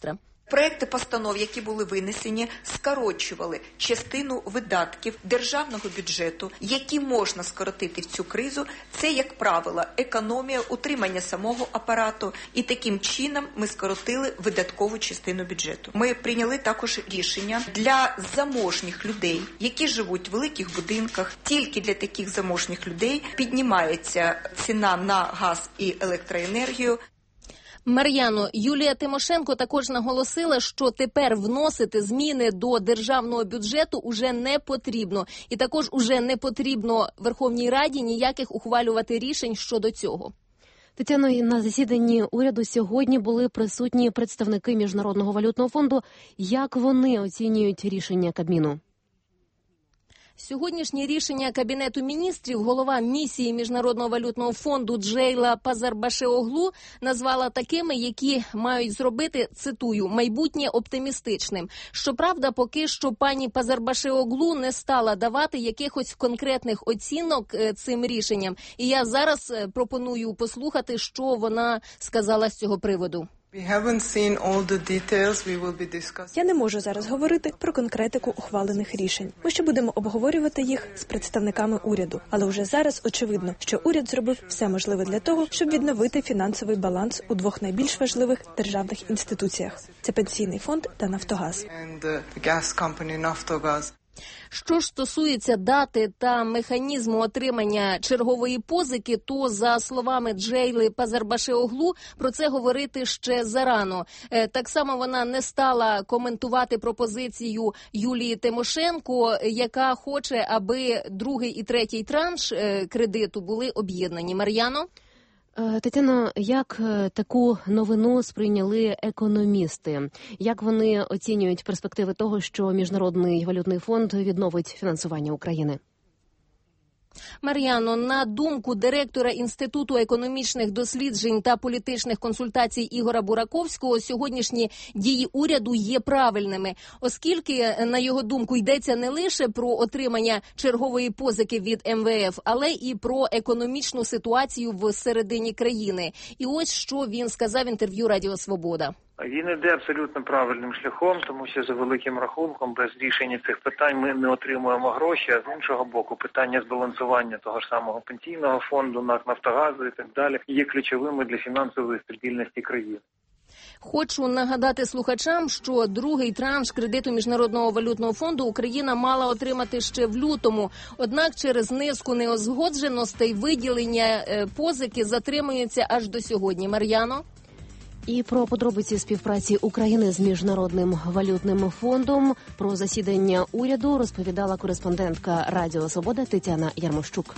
Проекти постанов, які були винесені, скорочували частину видатків державного бюджету, які можна скоротити в цю кризу. Це, як правило, економія, утримання самого апарату. І таким чином ми скоротили видаткову частину бюджету. Ми прийняли також рішення для заможних людей, які живуть в великих будинках. Тільки для таких заможних людей піднімається ціна на газ і електроенергію. Мар'яно, Юлія Тимошенко також наголосила, що тепер вносити зміни до державного бюджету уже не потрібно. І також уже не потрібно Верховній Раді ніяких ухвалювати рішень щодо цього. Тетяно, на засіданні уряду сьогодні були присутні представники Міжнародного валютного фонду. Як вони оцінюють рішення Кабміну? Сьогоднішнє рішення Кабінету міністрів голова місії Міжнародного валютного фонду Джейла Пазарбашеоглу назвала такими, які мають зробити, цитую, майбутнє оптимістичним. Щоправда, поки що пані Пазарбашеоглу не стала давати якихось конкретних оцінок цим рішенням. І я зараз пропоную послухати, що вона сказала з цього приводу. Я не можу зараз говорити про конкретику ухвалених рішень. Ми ще будемо обговорювати їх з представниками уряду. Але вже зараз очевидно, що уряд зробив все можливе для того, щоб відновити фінансовий баланс у двох найбільш важливих державних інституціях – це Пенсійний фонд та Нафтогаз. Що ж стосується дати та механізму отримання чергової позики, то, за словами Джейли Пазарбашеоглу, про це говорити ще зарано. Так само вона не стала коментувати пропозицію Юлії Тимошенко, яка хоче, аби другий і третій транш кредиту були об'єднані. Мар'яно? Тетяно, як таку новину сприйняли економісти? Як вони оцінюють перспективи того, що Міжнародний валютний фонд відновить фінансування України? Мар'яно, на думку директора Інституту економічних досліджень та політичних консультацій Ігора Бураковського, сьогоднішні дії уряду є правильними, оскільки, на його думку, йдеться не лише про отримання чергової позики від МВФ, але і про економічну ситуацію всередині країни. І ось що він сказав в інтерв'ю Радіо Свобода. Він іде абсолютно правильним шляхом, тому що за великим рахунком без рішення цих питань ми не отримуємо гроші, а з іншого боку питання збалансування того ж самого пенсійного фонду, НАК «Нафтогазу» і так далі є ключовими для фінансової стабільності країни. Хочу нагадати слухачам, що другий транш кредиту Міжнародного валютного фонду Україна мала отримати ще в лютому. Однак через низку неузгодженостей виділення позики затримується аж до сьогодні. Мар'яно? І про подробиці співпраці України з Міжнародним валютним фондом, про засідання уряду розповідала кореспондентка Радіо Свобода Тетяна Ярмощук.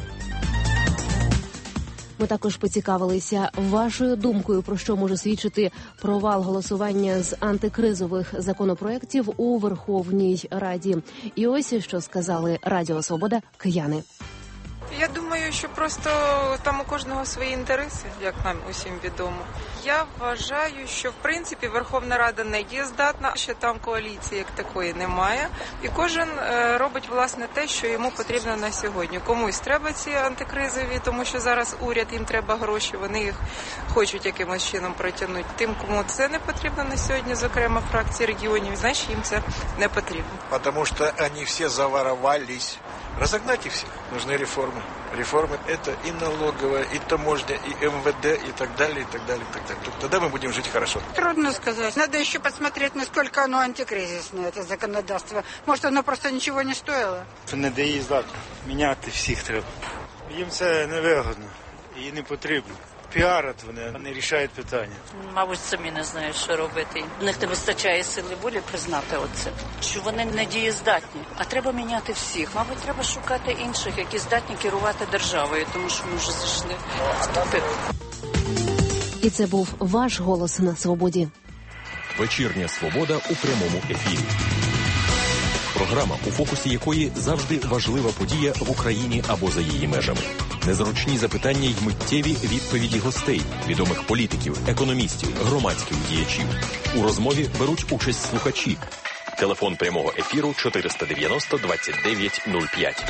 Ми також поцікавилися вашою думкою, про що може свідчити провал голосування з антикризових законопроєктів у Верховній Раді. І ось що сказали Радіо Свобода кияни. Я думаю, що просто там у кожного свої інтереси, як нам усім відомо. Я вважаю, що в принципі Верховна Рада не дієздатна, що там коаліції як такої немає. І кожен робить власне те, що йому потрібно на сьогодні. Комусь треба ці антикризові, тому що зараз уряд, їм треба гроші, вони їх хочуть якимось чином протягнути. Тим, кому це не потрібно на сьогодні, зокрема фракції регіонів, значить їм це не потрібно. Тому що вони всі заворовались. Разогнать их всех. Нужны реформы. Реформы – это и налоговая, и таможня, и МВД, и так далее, и так далее, и так далее. Тогда мы будем жить хорошо. Трудно сказать. Надо еще посмотреть, насколько оно антикризисное, это законодательство. Может, оно просто ничего не стоило? Це не деєздатно. Міняти всіх треба. Їм це не вигодно і не потрібно. Піарять вони, а не рішають питання. Мабуть, самі не знають, що робити. У них не вистачає сили волі признати оце, що вони не дієздатні. А треба міняти всіх. Мабуть, треба шукати інших, які здатні керувати державою, тому що ми вже зайшли в тупик. І це був ваш голос на Свободі. Вечірня Свобода у прямому ефірі. Програма, у фокусі якої завжди важлива подія в Україні або за її межами. Незручні запитання й миттєві відповіді гостей, відомих політиків, економістів, громадських діячів. У розмові беруть участь слухачі. Телефон прямого ефіру 490-29-05.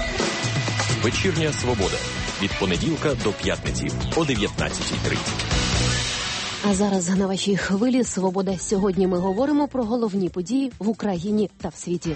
Вечірня Свобода. Від понеділка до п'ятниці о 19:30. А зараз на вашій хвилі «Свобода». Сьогодні ми говоримо про головні події в Україні та в світі.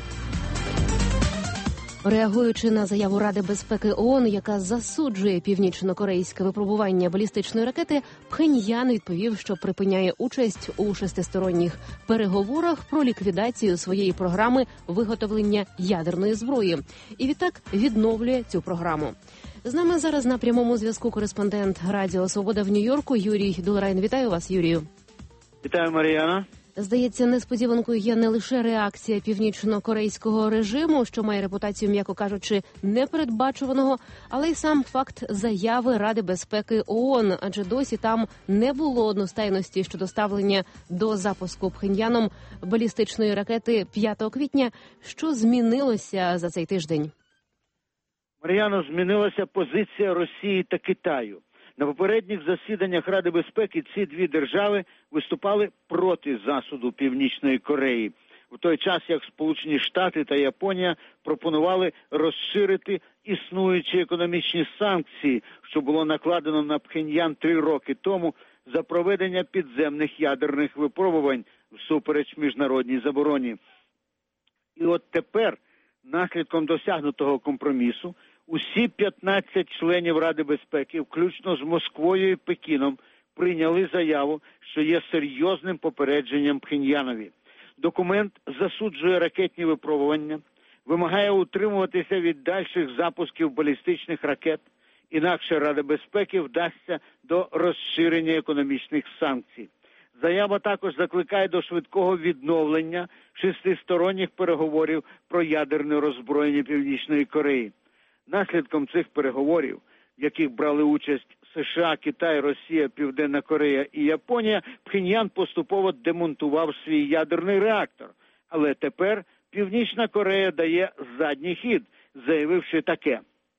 Реагуючи на заяву Ради безпеки ООН, яка засуджує північно-корейське випробування балістичної ракети, Пхеньян відповів, що припиняє участь у шестисторонніх переговорах про ліквідацію своєї програми виготовлення ядерної зброї. І відтак відновлює цю програму. З нами зараз на прямому зв'язку кореспондент Радіо Свобода в Нью-Йорку Юрій Дулерайн. Вітаю вас, Юрію. Вітаю, Мар'яна. Здається, несподіванкою є не лише реакція північно-корейського режиму, що має репутацію, м'яко кажучи, непередбачуваного, але й сам факт заяви Ради безпеки ООН, адже досі там не було одностайності щодо ставлення до запуску Пхеньяном балістичної ракети 5 квітня. Що змінилося за цей тиждень? Мар'яно, змінилася позиція Росії та Китаю. На попередніх засіданнях Ради безпеки ці дві держави виступали проти засуду Північної Кореї, в той час як Сполучені Штати та Японія пропонували розширити існуючі економічні санкції, що було накладено на Пхеньян 3 роки тому за проведення підземних ядерних випробувань всупереч міжнародній забороні. І от тепер, наслідком досягнутого компромісу, усі 15 членів Ради безпеки, включно з Москвою і Пекіном, прийняли заяву, що є серйозним попередженням Пхеньянові. Документ засуджує ракетні випробування, вимагає утримуватися від дальших запусків балістичних ракет, інакше Рада безпеки вдасться до розширення економічних санкцій. Заява також закликає до швидкого відновлення шестисторонніх переговорів про ядерне роззброєння Північної Кореї. Наслідком цих переговорів, в яких брали участь США, Китай, Росія, Південна Корея і Японія, Пхеньян поступово демонтував свій ядерний реактор. Але тепер Північна Корея дає задній хід, заявивши таке.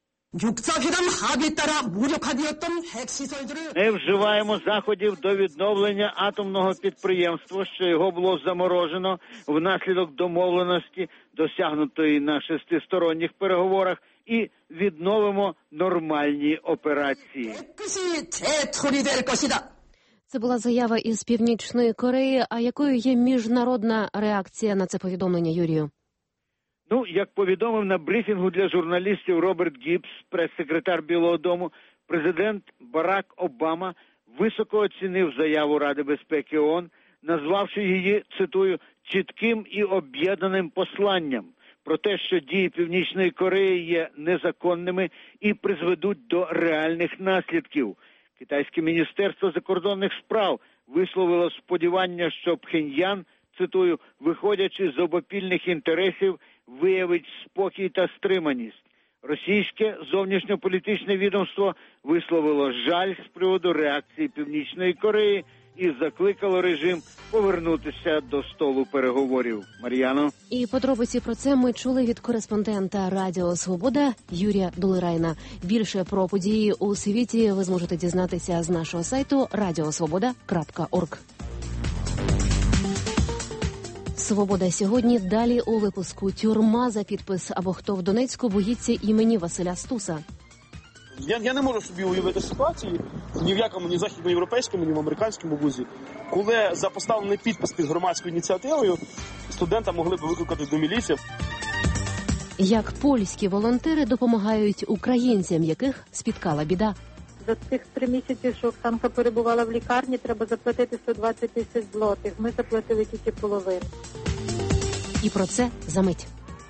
Не вживаємо заходів до відновлення атомного підприємства, що його було заморожено внаслідок домовленості, досягнутої на шестисторонніх переговорах, і відновимо нормальні операції. Це була заява із Північної Кореї. А якою є міжнародна реакція на це повідомлення, Юрію? Як повідомив на брифінгу для журналістів Роберт Гіббс, прес-секретар Білого дому, президент Барак Обама високо оцінив заяву Ради безпеки ООН, назвавши її, цитую, чітким і об'єднаним посланням про те, що дії Північної Кореї є незаконними і призведуть до реальних наслідків. Китайське міністерство закордонних справ висловило сподівання, що Пхеньян, цитую, виходячи з обопільних інтересів, виявить спокій та стриманість. Російське зовнішньополітичне відомство висловило жаль з приводу реакції Північної Кореї і закликало режим повернутися до столу переговорів. Мар'яно. І подробиці про це ми чули від кореспондента Радіо Свобода Юрія Дулерайна. Більше про події у світі ви зможете дізнатися з нашого сайту radiosvoboda.org. «Свобода сьогодні». Далі у випуску. Тюрма за підпис або хто в Донецьку боїться імені Василя Стуса. Я не можу собі уявити ситуації ні в якому, ні в західноєвропейському, ні в американському вузі, коли за поставлений підпис під громадською ініціативою студента могли б викликати до міліції. Як польські волонтери допомагають українцям, яких спіткала біда. За цих 3 місяці, що Оксанка перебувала в лікарні, треба заплатити 120 тисяч злотих. Ми заплатили тільки половину. І про це за мить.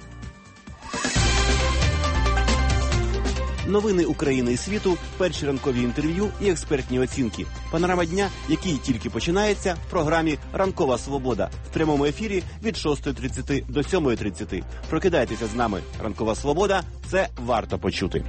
Новини України і світу, перші ранкові інтерв'ю і експертні оцінки. Панорама дня, який тільки починається в програмі «Ранкова свобода» в прямому ефірі від 6:30 до 7:30. Прокидайтеся з нами. «Ранкова свобода» – це варто почути.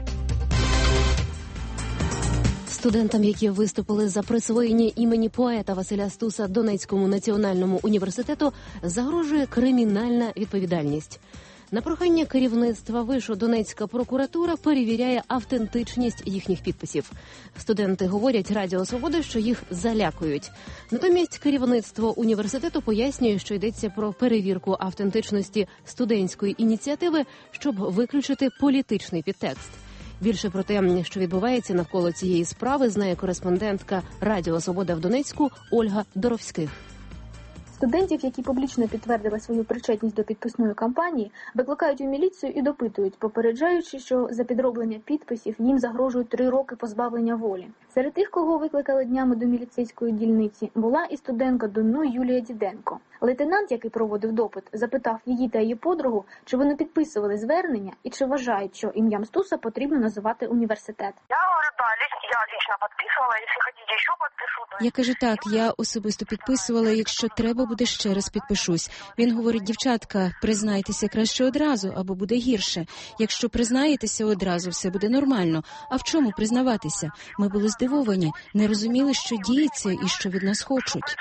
Студентам, які виступили за присвоєння імені поета Василя Стуса Донецькому національному університету, загрожує кримінальна відповідальність. На прохання керівництва Вишу Донецька прокуратура перевіряє автентичність їхніх підписів. Студенти говорять Радіо Свобода, що їх залякують. Натомість керівництво університету пояснює, що йдеться про перевірку автентичності студентської ініціативи, щоб виключити політичний підтекст. Більше про те, що відбувається навколо цієї справи, знає кореспондентка Радіо Свобода в Донецьку Ольга Доровських. Студентів, які публічно підтвердили свою причетність до підписної кампанії, викликають у міліцію і допитують, попереджаючи, що за підроблення підписів їм загрожують 3 роки позбавлення волі. Серед тих, кого викликали днями до міліцейської дільниці, була і студентка ДОНУ Юлія Діденко. Лейтенант, який проводив допит, запитав її та її подругу, чи вони підписували звернення і чи вважають, що ім'ям Стуса потрібно називати університет. Я говорю, да, я лично підписувала, якщо хочете, ще підпишу. Я кажу, так, я особисто підписувала, якщо треба буде, ще раз підпишусь. Він говорить, дівчатка, признайтеся краще одразу, або буде гірше. Якщо признаєтеся одразу, все буде нормально. А в чому признаватися? Ми були здивовані, не розуміли, що діється і що від нас хочуть.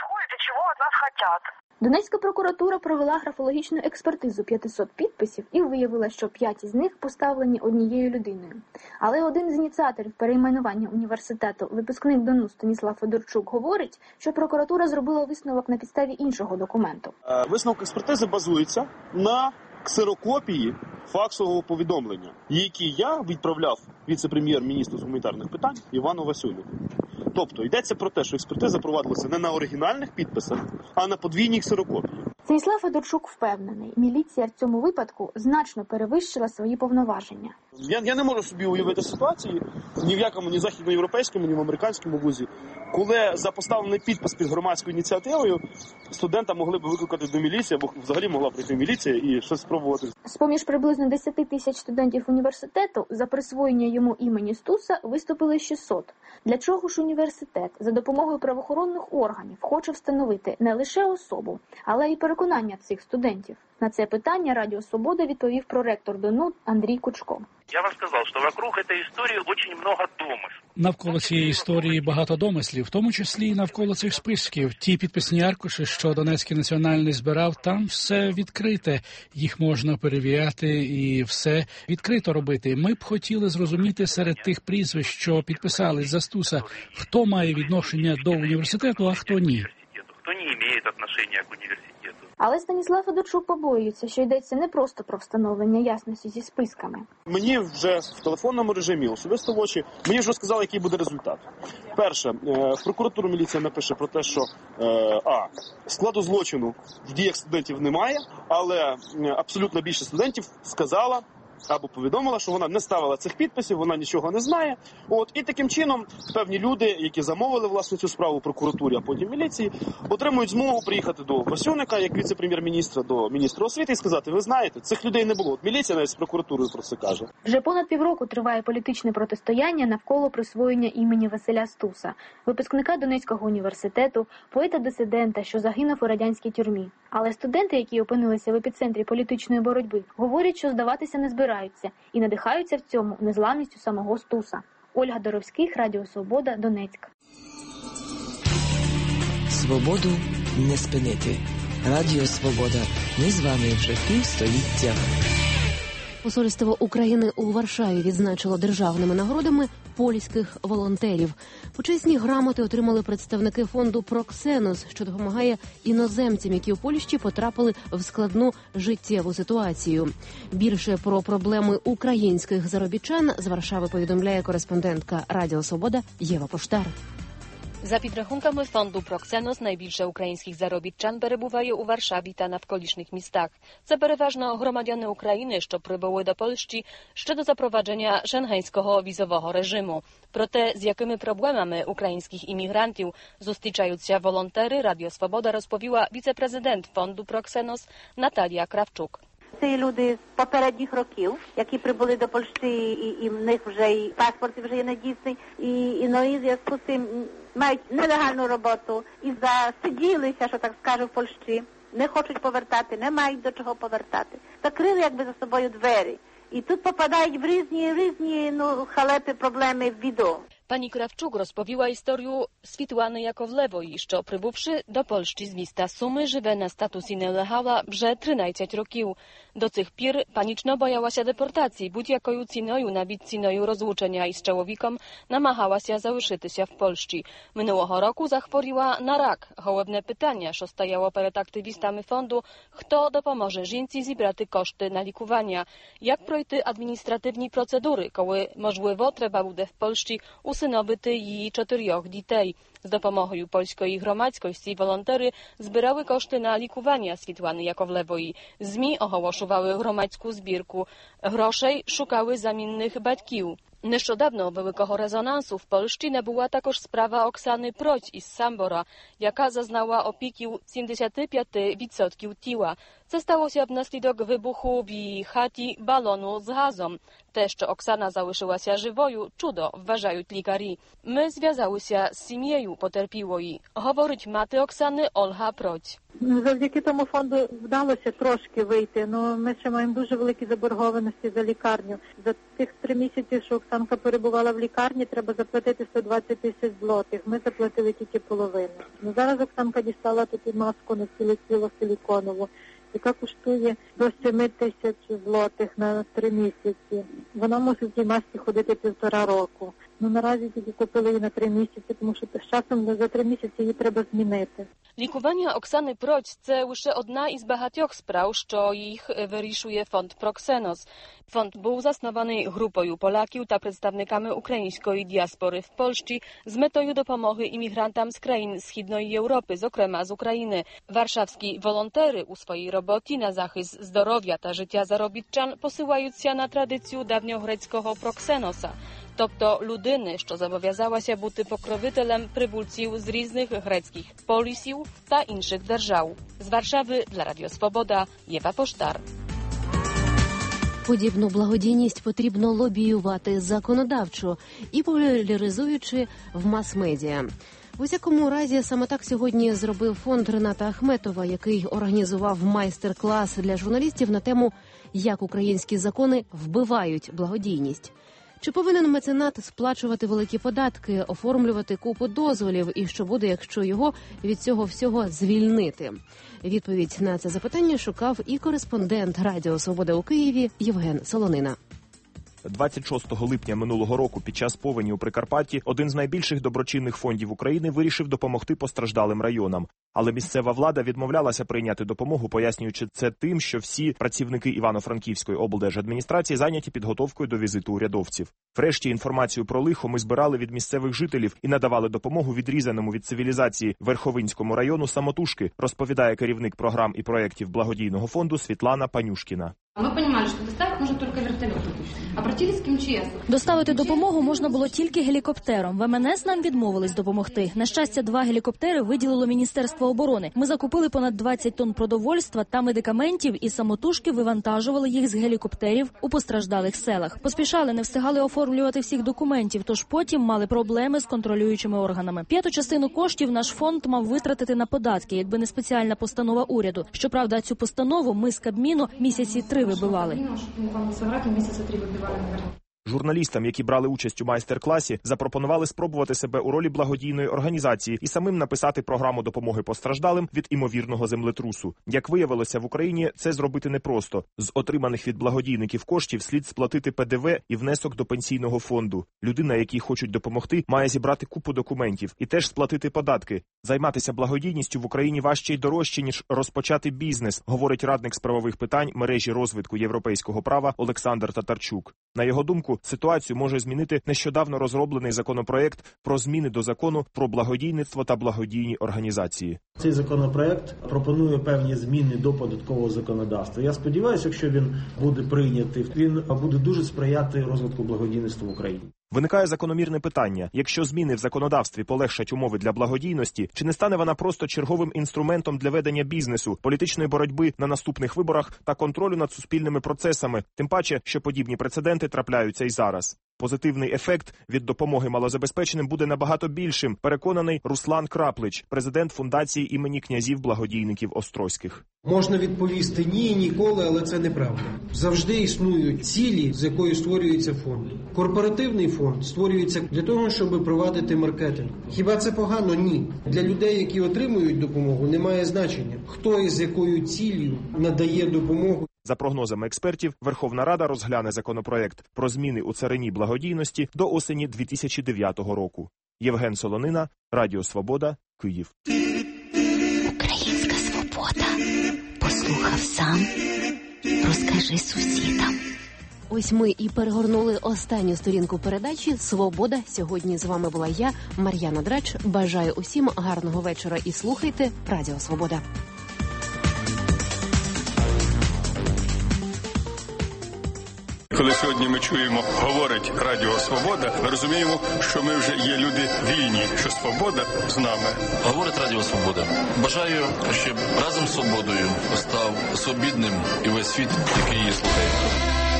Донецька прокуратура провела графологічну експертизу 500 підписів і виявила, що 5 із них поставлені однією людиною. Але один з ініціаторів перейменування університету, випускник ДОНУ Станіслав Федорчук, говорить, що прокуратура зробила висновок на підставі іншого документу. Висновок експертизи базується на ксерокопії факсового повідомлення, який я відправляв віце-прем'єр-міністру з гуманітарних питань Івану Васюнику. Тобто йдеться про те, що експертиза провадилася не на оригінальних підписах, а на подвійній ксерокопії. Станіслав Федорчук впевнений, міліція в цьому випадку значно перевищила свої повноваження. Я не можу собі уявити ситуації ні в якому, ні західноєвропейському, ні в американському вузі, коли за поставлений підпис під громадською ініціативою студента могли б викликати до міліції, або взагалі могла прийти міліція і щось спробувати. З-поміж приблизно 10 тисяч студентів університету за присвоєння йому імені Стуса виступили 600. Для чого ж університет за допомогою правоохоронних органів хоче встановити не лише особу, але й переконання цих студентів? На це питання Радіо Свобода відповів проректор ДОНУ Андрій Кучко. Я вам сказав, що вокруг цієї історії дуже багато домислів. Навколо цієї історії багато домислів, в тому числі і навколо цих списків. Ті підписні аркуші, що Донецький національний збирав, там все відкрите. Їх можна перевіряти і все відкрито робити. Ми б хотіли зрозуміти серед тих прізвищ, що підписались за Стуса, хто має відношення до університету, а хто ні. Хто не має відношення до університету. Але Станіслав Федорчук побоюється, що йдеться не просто про встановлення ясності зі списками. Мені вже в телефонному режимі, особисто в очі, мені вже сказали, який буде результат. Перше, в прокуратуру міліція напише про те, що складу злочину в діях студентів немає, але абсолютно більшість студентів сказала або повідомила, що вона не ставила цих підписів, вона нічого не знає. І таким чином певні люди, які замовили власне цю справу в прокуратурі, а потім міліції, отримують змогу приїхати до Васюника, як віце-прем'єр-міністра, до міністра освіти і сказати, ви знаєте, цих людей не було. Міліція навіть з прокуратурою про це каже. Вже понад півроку триває політичне протистояння навколо присвоєння імені Василя Стуса, випускника Донецького університету, поета-дисидента, що загинув у радянській тюрмі. Але студенти, які опинилися в епіцентрі політичної боротьби, говорять, що здаватися не збираються і надихаються в цьому незламністю самого Стуса. Ольга Доровських, Радіо Свобода, Донецьк. Свободу не спинити. Радіо Свобода. Ми з вами вже півстоліття. Посольство України у Варшаві відзначило державними нагородами польських волонтерів. Почесні грамоти отримали представники фонду «Проксенос», що допомагає іноземцям, які у Польщі потрапили в складну життєву ситуацію. Більше про проблеми українських заробітчан з Варшави повідомляє кореспондентка Радіо Свобода Єва Поштар. За підрахунками фонду «Проксенос» найбільше українських заробітчан перебуває у Варшаві та навколишніх містах. Це переважно громадяни України, що прибули до Польщі ще до запровадження шенгенського візового режиму. Про те, з якими проблемами українських іммігрантів зустрічаються волонтери, Радіо Свобода розповіла віце-президент фонду «Проксенос» Наталія Кравчук. Це люди з попередніх років, які прибули до Польщі, і в них вже і паспорт вже є недійсний, і в зв'язку з цим мають нелегальну роботу і засиділися, що так скажу, в Польщі, не хочуть повертати, не мають до чого повертати. Закрили якби за собою двері. І тут попадають в різні халепи, проблеми, в біду. Pani Krawczuk розповіла історію Світлани Яковлевої, що, прибувши до Польщі з міста Суми, живе на статусі нелегала вже 13 років. До цих пір панічно боялася депортації, будь-якою ціною, навіть ціною розлучення із чоловіком, намагалася залишитися в Польщі. Минулого року захворіла на рак. Головне питання, що стояло перед активістами фонду, хто допоможе жінці зібрати кошти на лікування, як пройти адміністративні процедури, коли, можливо, треба буде в Польщі усиновити її 4 дітей. З допомогою польської громадськості волонтери збирали кошти на лікування Світлани Яковлевої. ЗМІ оголошували громадську збірку. Грошей шукали замінних батьків. Нещодавно великого резонансу в Польщі набула також справа Оксани Proć із Sambora, яка зазнала опіків 75% тіла. Це сталося внаслідок вибуху в її хаті балону з газом. Те, що Оксана залишилася живою, чудо, вважають лікарі. Ми зв'язалися з сім'єю потерпілої, говорить мати Оксани Ольга Proć. Завдяки тому фонду вдалося трошки вийти, але ми ще маємо дуже великі заборгованості за лікарню. За тих 3 місяці, що Оксанка перебувала в лікарні, треба заплатити 120 тисяч злотих. Ми заплатили тільки половину. Зараз Оксанка дістала таку маску на тіло силіконову, яка коштує до 7 тисяч злотих на 3 місяці. Вона може в цій масці ходити 1,5 року. Наразі тільки купили її на 3 місяці, тому що з часом за 3 місяці її треба змінити. Лікування Оксани Proć – це лише одна із багатьох справ, що їх вирішує фонд Proxenos. Фонд був заснований групою Поляків та представниками української діаспори в Польщі з метою допомоги іммігрантам з країн Східної Європи, зокрема з України. Warszawsкі волонтери у своїй роботі на захист здоров'я та життя заробітчан посилаються на традицію давньогрецького Proxenosa, тобто людини, що зобов'язалася бути покровителем прибульців з різних грецьких полісів та інших держав. З Варшави для Радіо Свобода Єва Поштар. Подібну благодійність потрібно лобіювати законодавчо і популяризуючи в мас-медіа. В усякому разі, саме так сьогодні зробив фонд Рената Ахметова, який організував майстер-клас для журналістів на тему «Як українські закони вбивають благодійність». Чи повинен меценат сплачувати великі податки, оформлювати купу дозволів і що буде, якщо його від цього всього звільнити? Відповідь на це запитання шукав і кореспондент Радіо Свобода у Києві Євген Солонина. 26 липня минулого року під час повені у Прикарпатті один з найбільших доброчинних фондів України вирішив допомогти постраждалим районам. Але місцева влада відмовлялася прийняти допомогу, пояснюючи це тим, що всі працівники Івано-Франківської облдержадміністрації зайняті підготовкою до візиту урядовців. Врешті інформацію про лихо ми збирали від місцевих жителів і надавали допомогу відрізаному від цивілізації Верховинському району самотужки, розповідає керівник програм і проєктів благодійного фонду Світлана Панюшкіна. Ми розуміли, що доставити може тільки вертольот. Обратились к МЧС. Доставити допомогу можна було тільки гелікоптером. В МНС нам відмовились допомогти. На щастя, 2 гелікоптери виділило Міністерство оборони. Ми закупили понад 20 тонн продовольства та медикаментів і самотужки вивантажували їх з гелікоптерів у постраждалих селах. Поспішали, не встигали оформлювати всіх документів, тож потім мали проблеми з контролюючими органами. 5-ту частину коштів наш фонд мав витратити на податки, якби не спеціальна постанова уряду. Щоправда, цю постанову ми з Кабміну місяці 3 вибивали. Журналістам, які брали участь у майстер-класі, запропонували спробувати себе у ролі благодійної організації і самим написати програму допомоги постраждалим від імовірного землетрусу. Як виявилося, в Україні це зробити непросто. З отриманих від благодійників коштів слід сплатити ПДВ і внесок до пенсійного фонду. Людина, якій хочуть допомогти, має зібрати купу документів і теж сплатити податки. Займатися благодійністю в Україні важче й дорожче, ніж розпочати бізнес, говорить радник з правових питань мережі розвитку європейського права Олександр Татарчук. На його думку, ситуацію може змінити нещодавно розроблений законопроект про зміни до закону про благодійництво та благодійні організації. Цей законопроект пропонує певні зміни до податкового законодавства. Я сподіваюся, якщо він буде прийнятий, він буде дуже сприяти розвитку благодійництва в Україні. Виникає закономірне питання. Якщо зміни в законодавстві полегшать умови для благодійності, чи не стане вона просто черговим інструментом для ведення бізнесу, політичної боротьби на наступних виборах та контролю над суспільними процесами, тим паче, що подібні прецеденти трапляються і зараз? Позитивний ефект від допомоги малозабезпеченим буде набагато більшим, переконаний Руслан Краплич, президент фундації імені князів-благодійників Острозьких. Можна відповісти ні, ніколи, але це неправда. Завжди існують цілі, з якою створюється фонд. Корпоративний фонд створюється для того, щоб провадити маркетинг. Хіба це погано? Ні. Для людей, які отримують допомогу, немає значення, хто і з якою ціллю надає допомогу. За прогнозами експертів, Верховна Рада розгляне законопроект про зміни у царині благодійності до осені 2009 року. Євген Солонина, Радіо Свобода, Київ. Українська свобода. Послухав сам. Розкажи сусідам. Ось ми і перегорнули останню сторінку передачі «Свобода». Сьогодні з вами була я, Мар'яна Драч. Бажаю усім гарного вечора і слухайте Радіо Свобода. Коли сьогодні ми чуємо, говорить Радіо Свобода, ми розуміємо, що ми вже є люди вільні, що свобода з нами. Говорить Радіо Свобода. Бажаю, щоб разом з свободою став свобідним і весь світ, який її слухає.